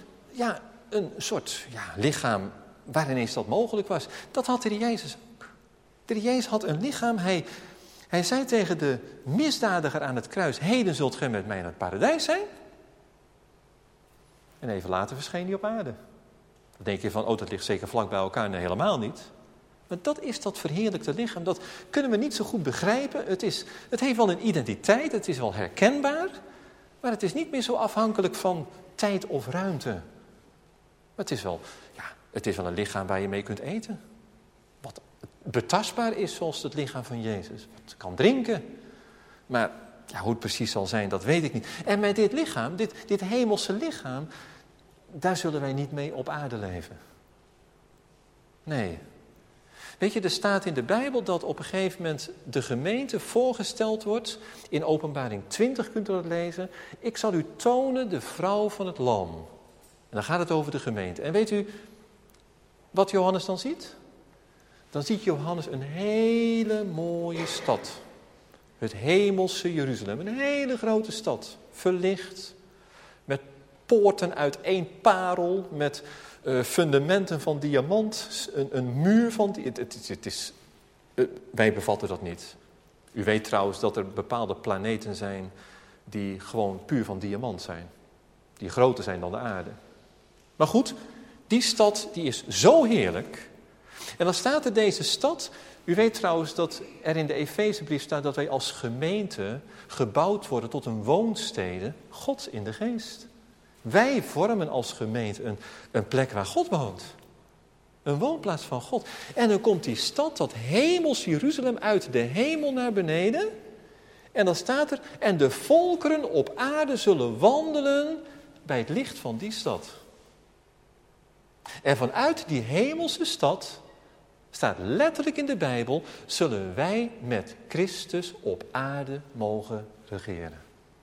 een soort lichaam waarin eens dat mogelijk was. Dat had de Heer Jezus ook. De Heer Jezus had een lichaam. Hij zei tegen de misdadiger aan het kruis, heden zult gij met mij in het paradijs zijn. En even later verscheen hij op aarde. Dan denk je van, dat ligt zeker vlak bij elkaar. Nee, helemaal niet. Maar dat is dat verheerlijkte lichaam. Dat kunnen we niet zo goed begrijpen. Het heeft wel een identiteit, het is wel herkenbaar. Maar het is niet meer zo afhankelijk van tijd of ruimte. Maar het is wel een lichaam waar je mee kunt eten. Wat betastbaar is zoals het lichaam van Jezus. Wat kan drinken. Maar hoe het precies zal zijn, dat weet ik niet. En met dit lichaam, dit hemelse lichaam, daar zullen wij niet mee op aarde leven. Nee. Weet je, er staat in de Bijbel dat op een gegeven moment de gemeente voorgesteld wordt. In Openbaring 20 kunt u dat lezen. Ik zal u tonen de vrouw van het lam. En dan gaat het over de gemeente. En weet u wat Johannes dan ziet? Dan ziet Johannes een hele mooie stad. Het hemelse Jeruzalem. Een hele grote stad. Verlicht. Met poorten uit 1 parel. Met fundamenten van diamant. Een muur van... wij bevatten dat niet. U weet trouwens dat er bepaalde planeten zijn die gewoon puur van diamant zijn. Die groter zijn dan de aarde. Maar goed, die stad die is zo heerlijk. En dan staat er deze stad. U weet trouwens dat er in de Efezebrief staat dat wij als gemeente gebouwd worden tot een woonstede Gods in de geest. Wij vormen als gemeente een plek waar God woont. Een woonplaats van God. En dan komt die stad, dat hemels Jeruzalem, uit de hemel naar beneden. En dan staat er, en de volkeren op aarde zullen wandelen bij het licht van die stad. En vanuit die hemelse stad, staat letterlijk in de Bijbel, zullen wij met Christus op aarde mogen regeren.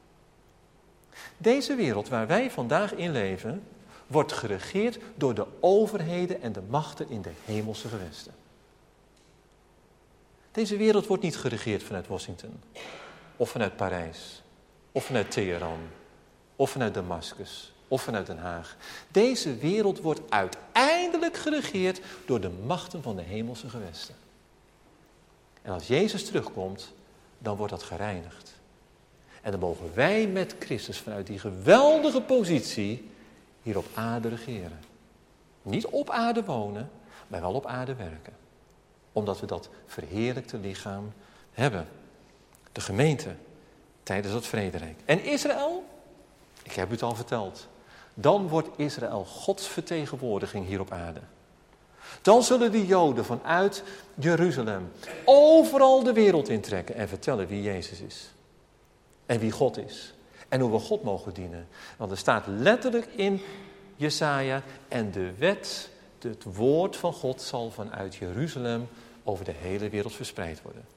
Deze wereld waar wij vandaag in leven, wordt geregeerd door de overheden en de machten in de hemelse gewesten. Deze wereld wordt niet geregeerd vanuit Washington, of vanuit Parijs, of vanuit Teheran, of vanuit Damascus, of vanuit Den Haag. Deze wereld wordt uiteindelijk geregeerd door de machten van de hemelse gewesten. En als Jezus terugkomt, dan wordt dat gereinigd. En dan mogen wij met Christus vanuit die geweldige positie hier op aarde regeren. Niet op aarde wonen, maar wel op aarde werken. Omdat we dat verheerlijkte lichaam hebben. De gemeente tijdens het vrederijk. En Israël? Ik heb u het al verteld. Dan wordt Israël Gods vertegenwoordiging hier op aarde. Dan zullen de Joden vanuit Jeruzalem overal de wereld intrekken en vertellen wie Jezus is. En wie God is. En hoe we God mogen dienen. Want er staat letterlijk in Jesaja, en de wet, het woord van God zal vanuit Jeruzalem over de hele wereld verspreid worden.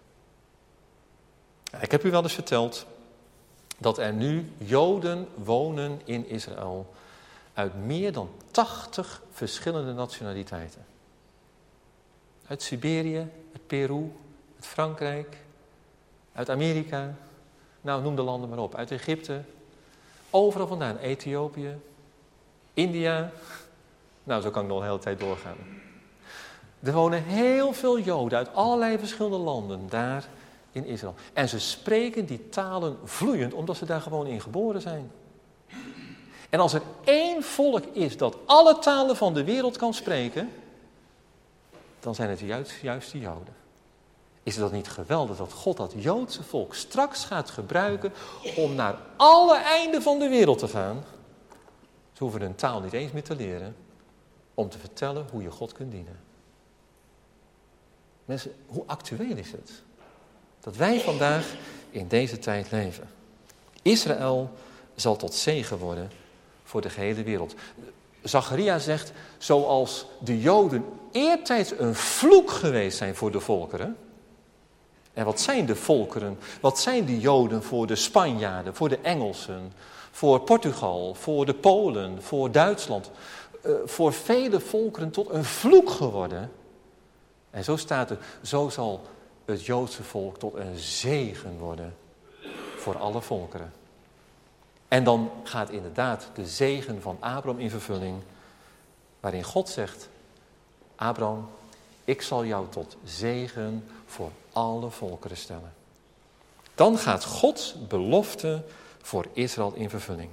Ik heb u wel eens verteld dat er nu Joden wonen in Israël uit meer dan 80 verschillende nationaliteiten. Uit Siberië, uit Peru, uit Frankrijk, uit Amerika, nou noem de landen maar op, uit Egypte, overal vandaan, Ethiopië, India, nou zo kan ik nog een hele tijd doorgaan. Er wonen heel veel Joden uit allerlei verschillende landen daar in Israël. En ze spreken die talen vloeiend, omdat ze daar gewoon in geboren zijn. En als er één volk is dat alle talen van de wereld kan spreken, dan zijn het juist de Joden. Is het dan niet geweldig dat God dat Joodse volk straks gaat gebruiken om naar alle einden van de wereld te gaan? Ze hoeven hun taal niet eens meer te leren om te vertellen hoe je God kunt dienen. Mensen, hoe actueel is het? Dat wij vandaag in deze tijd leven. Israël zal tot zegen worden voor de gehele wereld. Zacharia zegt, zoals de Joden eertijds een vloek geweest zijn voor de volkeren. En wat zijn de volkeren? Wat zijn de Joden voor de Spanjaarden, voor de Engelsen, voor Portugal, voor de Polen, voor Duitsland? Voor vele volkeren tot een vloek geworden. En zo staat er, zo zal het Joodse volk tot een zegen worden voor alle volkeren. En dan gaat inderdaad de zegen van Abraham in vervulling, waarin God zegt, Abraham, ik zal jou tot zegen voor alle volkeren stellen. Dan gaat Gods belofte voor Israël in vervulling.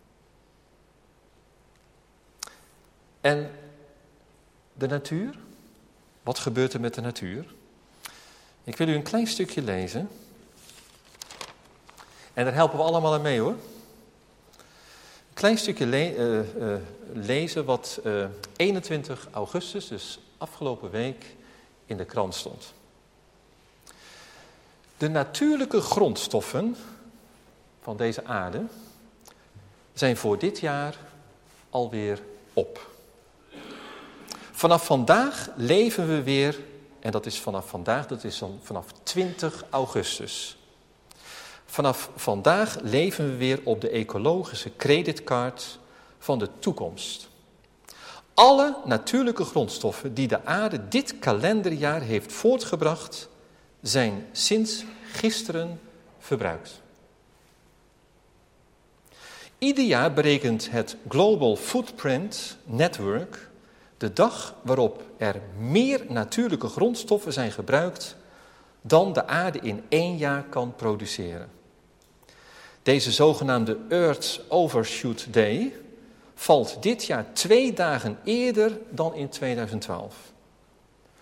En de natuur? Wat gebeurt er met de natuur? Ik wil u een klein stukje lezen. En daar helpen we allemaal aan mee hoor. Een klein stukje lezen wat 21 augustus, dus afgelopen week, in de krant stond. De natuurlijke grondstoffen van deze aarde zijn voor dit jaar alweer op. Vanaf vandaag leven we weer, en dat is vanaf vandaag, dat is dan vanaf 20 augustus. Vanaf vandaag leven we weer op de ecologische creditcard van de toekomst. Alle natuurlijke grondstoffen die de aarde dit kalenderjaar heeft voortgebracht, zijn sinds gisteren verbruikt. Ieder jaar berekent het Global Footprint Network de dag waarop er meer natuurlijke grondstoffen zijn gebruikt dan de aarde in 1 jaar kan produceren. Deze zogenaamde Earth Overshoot Day valt dit jaar 2 dagen eerder dan in 2012.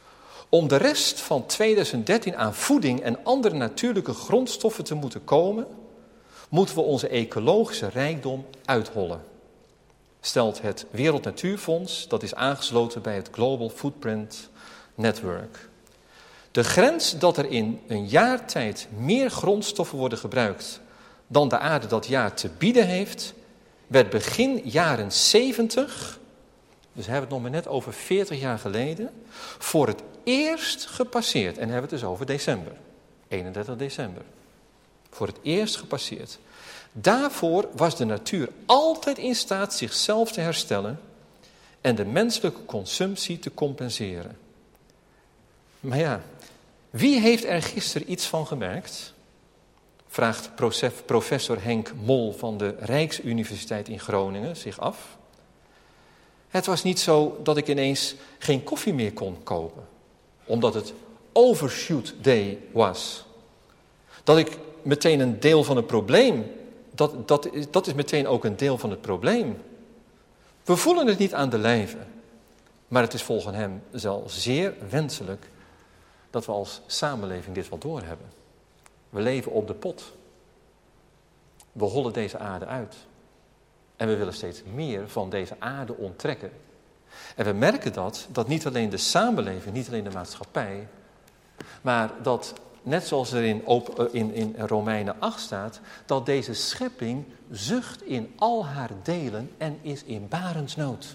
Om de rest van 2013 aan voeding en andere natuurlijke grondstoffen te moeten komen, moeten we onze ecologische rijkdom uithollen, stelt het Wereld Natuurfonds, dat is aangesloten bij het Global Footprint Network. De grens dat er in een jaar tijd meer grondstoffen worden gebruikt dan de aarde dat jaar te bieden heeft, werd begin jaren 70, dus hebben we het nog maar net over 40 jaar geleden, voor het eerst gepasseerd. En hebben we het dus over december, 31 december. Voor het eerst gepasseerd. Daarvoor was de natuur altijd in staat zichzelf te herstellen en de menselijke consumptie te compenseren. Maar ja, wie heeft er gisteren iets van gemerkt? Vraagt professor Henk Mol van de Rijksuniversiteit in Groningen zich af. Het was niet zo dat ik ineens geen koffie meer kon kopen, omdat het overshoot day was. Dat ik meteen een deel van het probleem, dat is meteen ook een deel van het probleem. We voelen het niet aan de lijve, maar het is volgens hem zelfs zeer wenselijk dat we als samenleving dit wel doorhebben. We leven op de pot. We hollen deze aarde uit. En we willen steeds meer van deze aarde onttrekken. En we merken dat niet alleen de samenleving, niet alleen de maatschappij, maar dat, net zoals er in Romeinen 8 staat, dat deze schepping zucht in al haar delen en is in barensnood.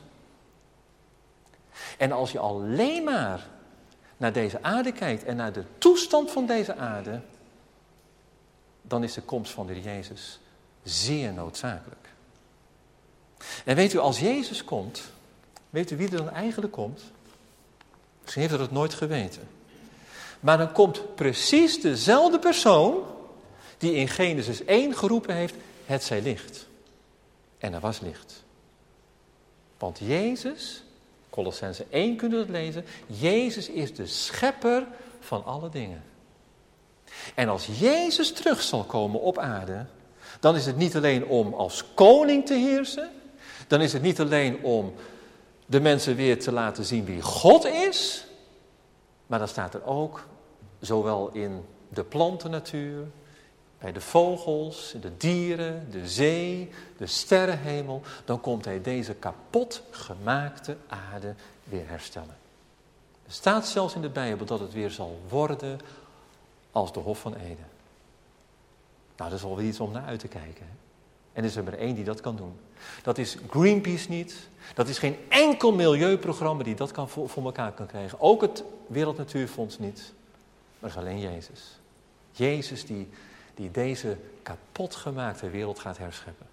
En als je alleen maar naar deze aarde kijkt en naar de toestand van deze aarde, dan is de komst van de Heer Jezus zeer noodzakelijk. En weet u, als Jezus komt, weet u wie er dan eigenlijk komt? Misschien heeft u dat nooit geweten. Maar dan komt precies dezelfde persoon die in Genesis 1 geroepen heeft, het zij licht. En er was licht. Want Jezus, Kolossenzen 1 kunnen we dat lezen, Jezus is de schepper van alle dingen. En als Jezus terug zal komen op aarde, dan is het niet alleen om als koning te heersen, dan is het niet alleen om de mensen weer te laten zien wie God is, maar dan staat er ook, zowel in de plantennatuur, bij de vogels, de dieren, de zee, de sterrenhemel, dan komt hij deze kapot gemaakte aarde weer herstellen. Er staat zelfs in de Bijbel dat het weer zal worden als de Hof van Eden. Nou, dat is alweer iets om naar uit te kijken. Hè? En er is er maar één die dat kan doen. Dat is Greenpeace niet. Dat is geen enkel milieuprogramma die dat voor elkaar kan krijgen. Ook het Wereld Natuurfonds niet. Maar het is alleen Jezus. Jezus die deze kapotgemaakte wereld gaat herscheppen.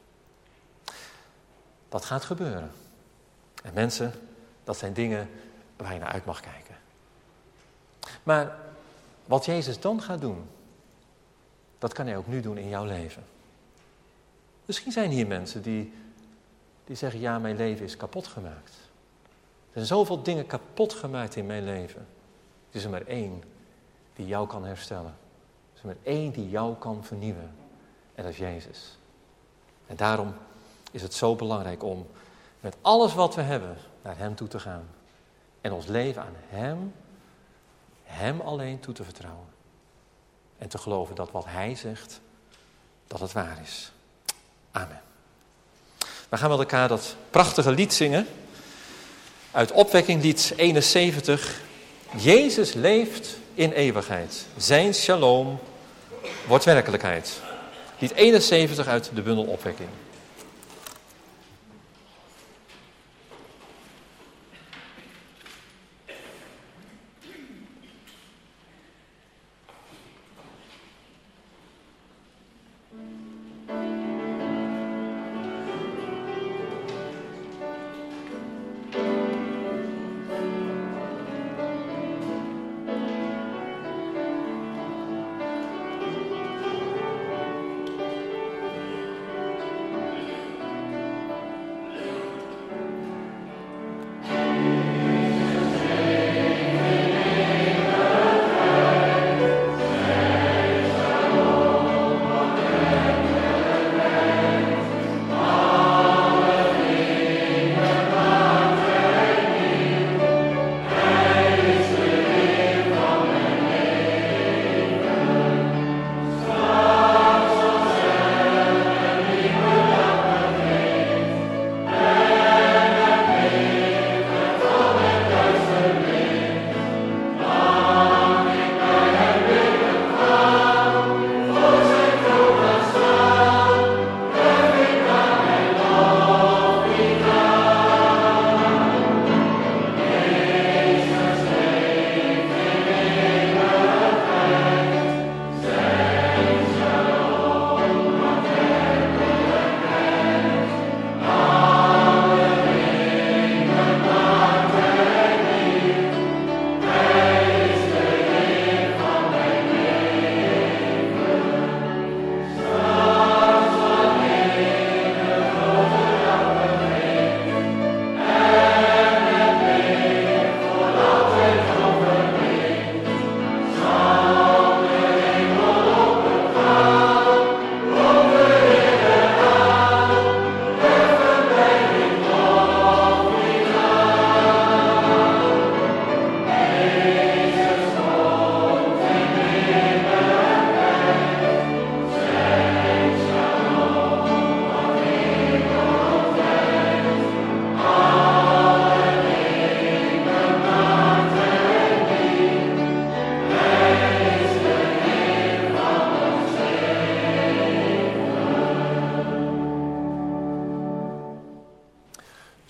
Dat gaat gebeuren. En mensen, dat zijn dingen waar je naar uit mag kijken. Maar wat Jezus dan gaat doen, dat kan hij ook nu doen in jouw leven. Misschien zijn hier mensen die zeggen, ja, mijn leven is kapot gemaakt. Er zijn zoveel dingen kapot gemaakt in mijn leven. Er is er maar één die jou kan herstellen. Er is er maar één die jou kan vernieuwen. En dat is Jezus. En daarom is het zo belangrijk om met alles wat we hebben naar hem toe te gaan. En ons leven aan hem alleen toe te vertrouwen. En te geloven dat wat hij zegt, dat het waar is. Amen. We gaan met elkaar dat prachtige lied zingen. Uit Opwekkinglied 71. Jezus leeft in eeuwigheid. Zijn shalom wordt werkelijkheid. Lied 71 uit de bundel Opwekking.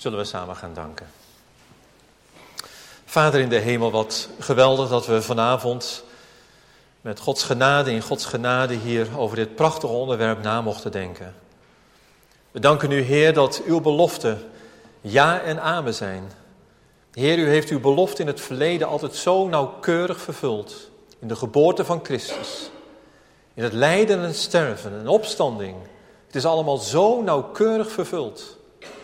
Zullen we samen gaan danken. Vader in de hemel, wat geweldig dat we vanavond met Gods genade in Gods genade hier over dit prachtige onderwerp na mochten denken. We danken u, Heer, dat uw beloften ja en amen zijn. Heer, u heeft uw belofte in het verleden altijd zo nauwkeurig vervuld. In de geboorte van Christus. In het lijden en sterven en opstanding. Het is allemaal zo nauwkeurig vervuld.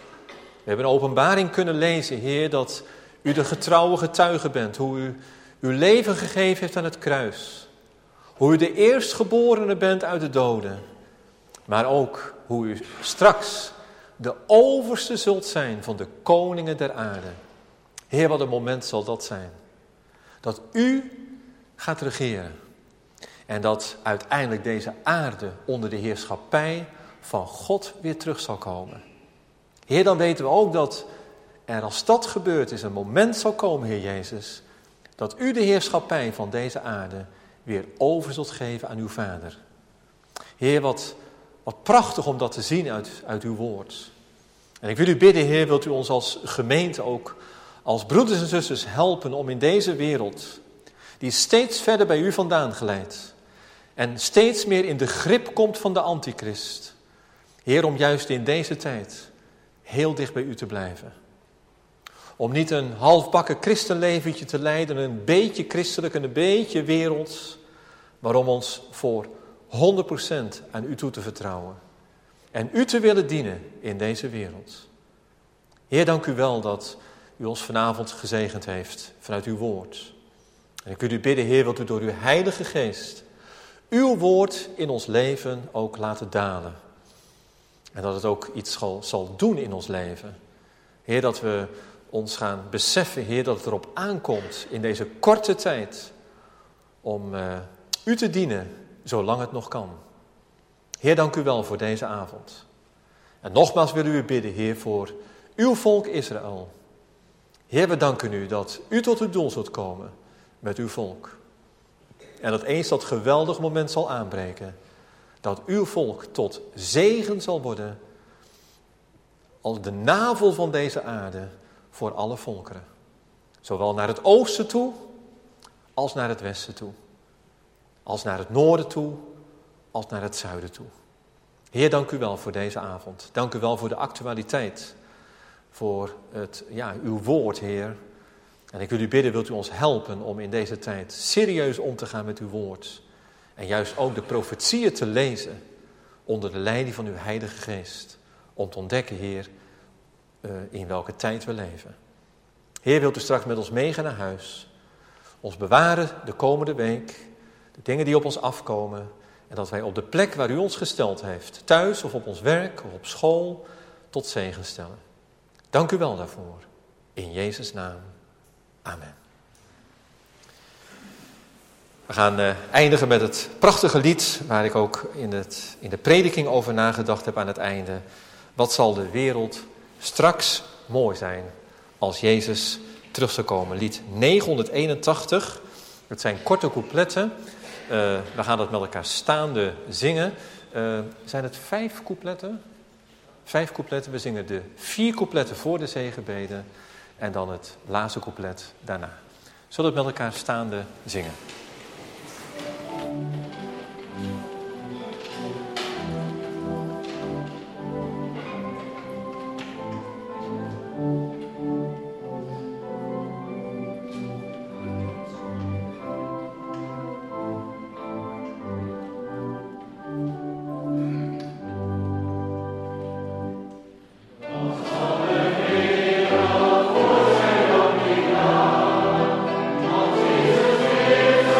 We hebben een openbaring kunnen lezen, Heer, dat u de getrouwe getuige bent. Hoe u uw leven gegeven heeft aan het kruis. Hoe u de eerstgeborene bent uit de doden. Maar ook hoe u straks de overste zult zijn van de koningen der aarde. Heer, wat een moment zal dat zijn. Dat u gaat regeren. En dat uiteindelijk deze aarde onder de heerschappij van God weer terug zal komen. Heer, dan weten we ook dat er als dat gebeurd is een moment zal komen, Heer Jezus, dat u de heerschappij van deze aarde weer over zult geven aan uw Vader. Heer, wat prachtig om dat te zien uit uw woord. En ik wil u bidden, Heer, wilt u ons als gemeente ook, als broeders en zusters helpen om in deze wereld, die steeds verder bij u vandaan glijdt en steeds meer in de grip komt van de antichrist. Heer, om juist in deze tijd heel dicht bij u te blijven. Om niet een halfbakken christenleventje te leiden, een beetje christelijk en een beetje werelds, maar om ons voor 100% aan u toe te vertrouwen. En u te willen dienen in deze wereld. Heer, dank u wel dat u ons vanavond gezegend heeft vanuit uw woord. En ik wil u bidden, Heer, wilt u door uw Heilige Geest uw woord in ons leven ook laten dalen. En dat het ook iets zal doen in ons leven. Heer, dat we ons gaan beseffen, Heer, dat het erop aankomt in deze korte tijd om u te dienen, zolang het nog kan. Heer, dank u wel voor deze avond. En nogmaals willen we u bidden, Heer, voor uw volk Israël. Heer, we danken u dat u tot uw doel zult komen met uw volk. En dat eens dat geweldig moment zal aanbreken, dat uw volk tot zegen zal worden als de navel van deze aarde voor alle volkeren. Zowel naar het oosten toe, als naar het westen toe. Als naar het noorden toe, als naar het zuiden toe. Heer, dank u wel voor deze avond. Dank u wel voor de actualiteit. Voor uw woord, Heer. En ik wil u bidden, wilt u ons helpen om in deze tijd serieus om te gaan met uw woord. En juist ook de profetieën te lezen onder de leiding van uw Heilige Geest. Om te ontdekken, Heer, in welke tijd we leven. Heer, wilt u straks met ons meegaan naar huis. Ons bewaren de komende week. De dingen die op ons afkomen. En dat wij op de plek waar u ons gesteld heeft, thuis of op ons werk of op school, tot zegen stellen. Dank u wel daarvoor. In Jezus' naam. Amen. We gaan eindigen met het prachtige lied waar ik ook in de prediking over nagedacht heb aan het einde. Wat zal de wereld straks mooi zijn als Jezus terug zal komen. Lied 981. Het zijn korte coupletten. We gaan dat met elkaar staande zingen. Zijn het 5 coupletten? 5 coupletten. We zingen de 4 coupletten voor de zegenbeden. En dan het laatste couplet daarna. Zullen we het met elkaar staande zingen? Oh,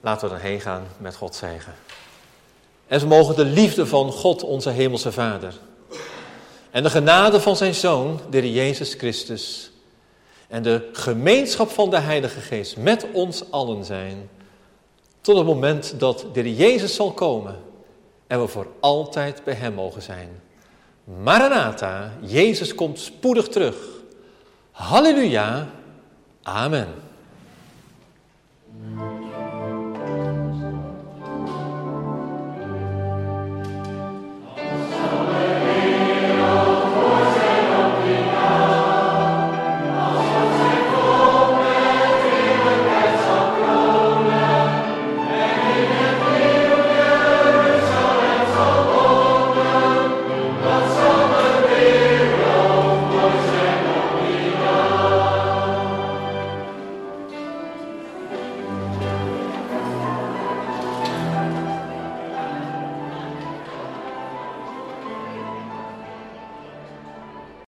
Laten we dan heen gaan met Gods zegen. En zo mogen de liefde van God, onze hemelse Vader, en de genade van zijn Zoon, de Heer Jezus Christus, en de gemeenschap van de Heilige Geest met ons allen zijn, tot het moment dat de Heer Jezus zal komen en we voor altijd bij hem mogen zijn. Maranatha, Jezus komt spoedig terug. Halleluja, amen.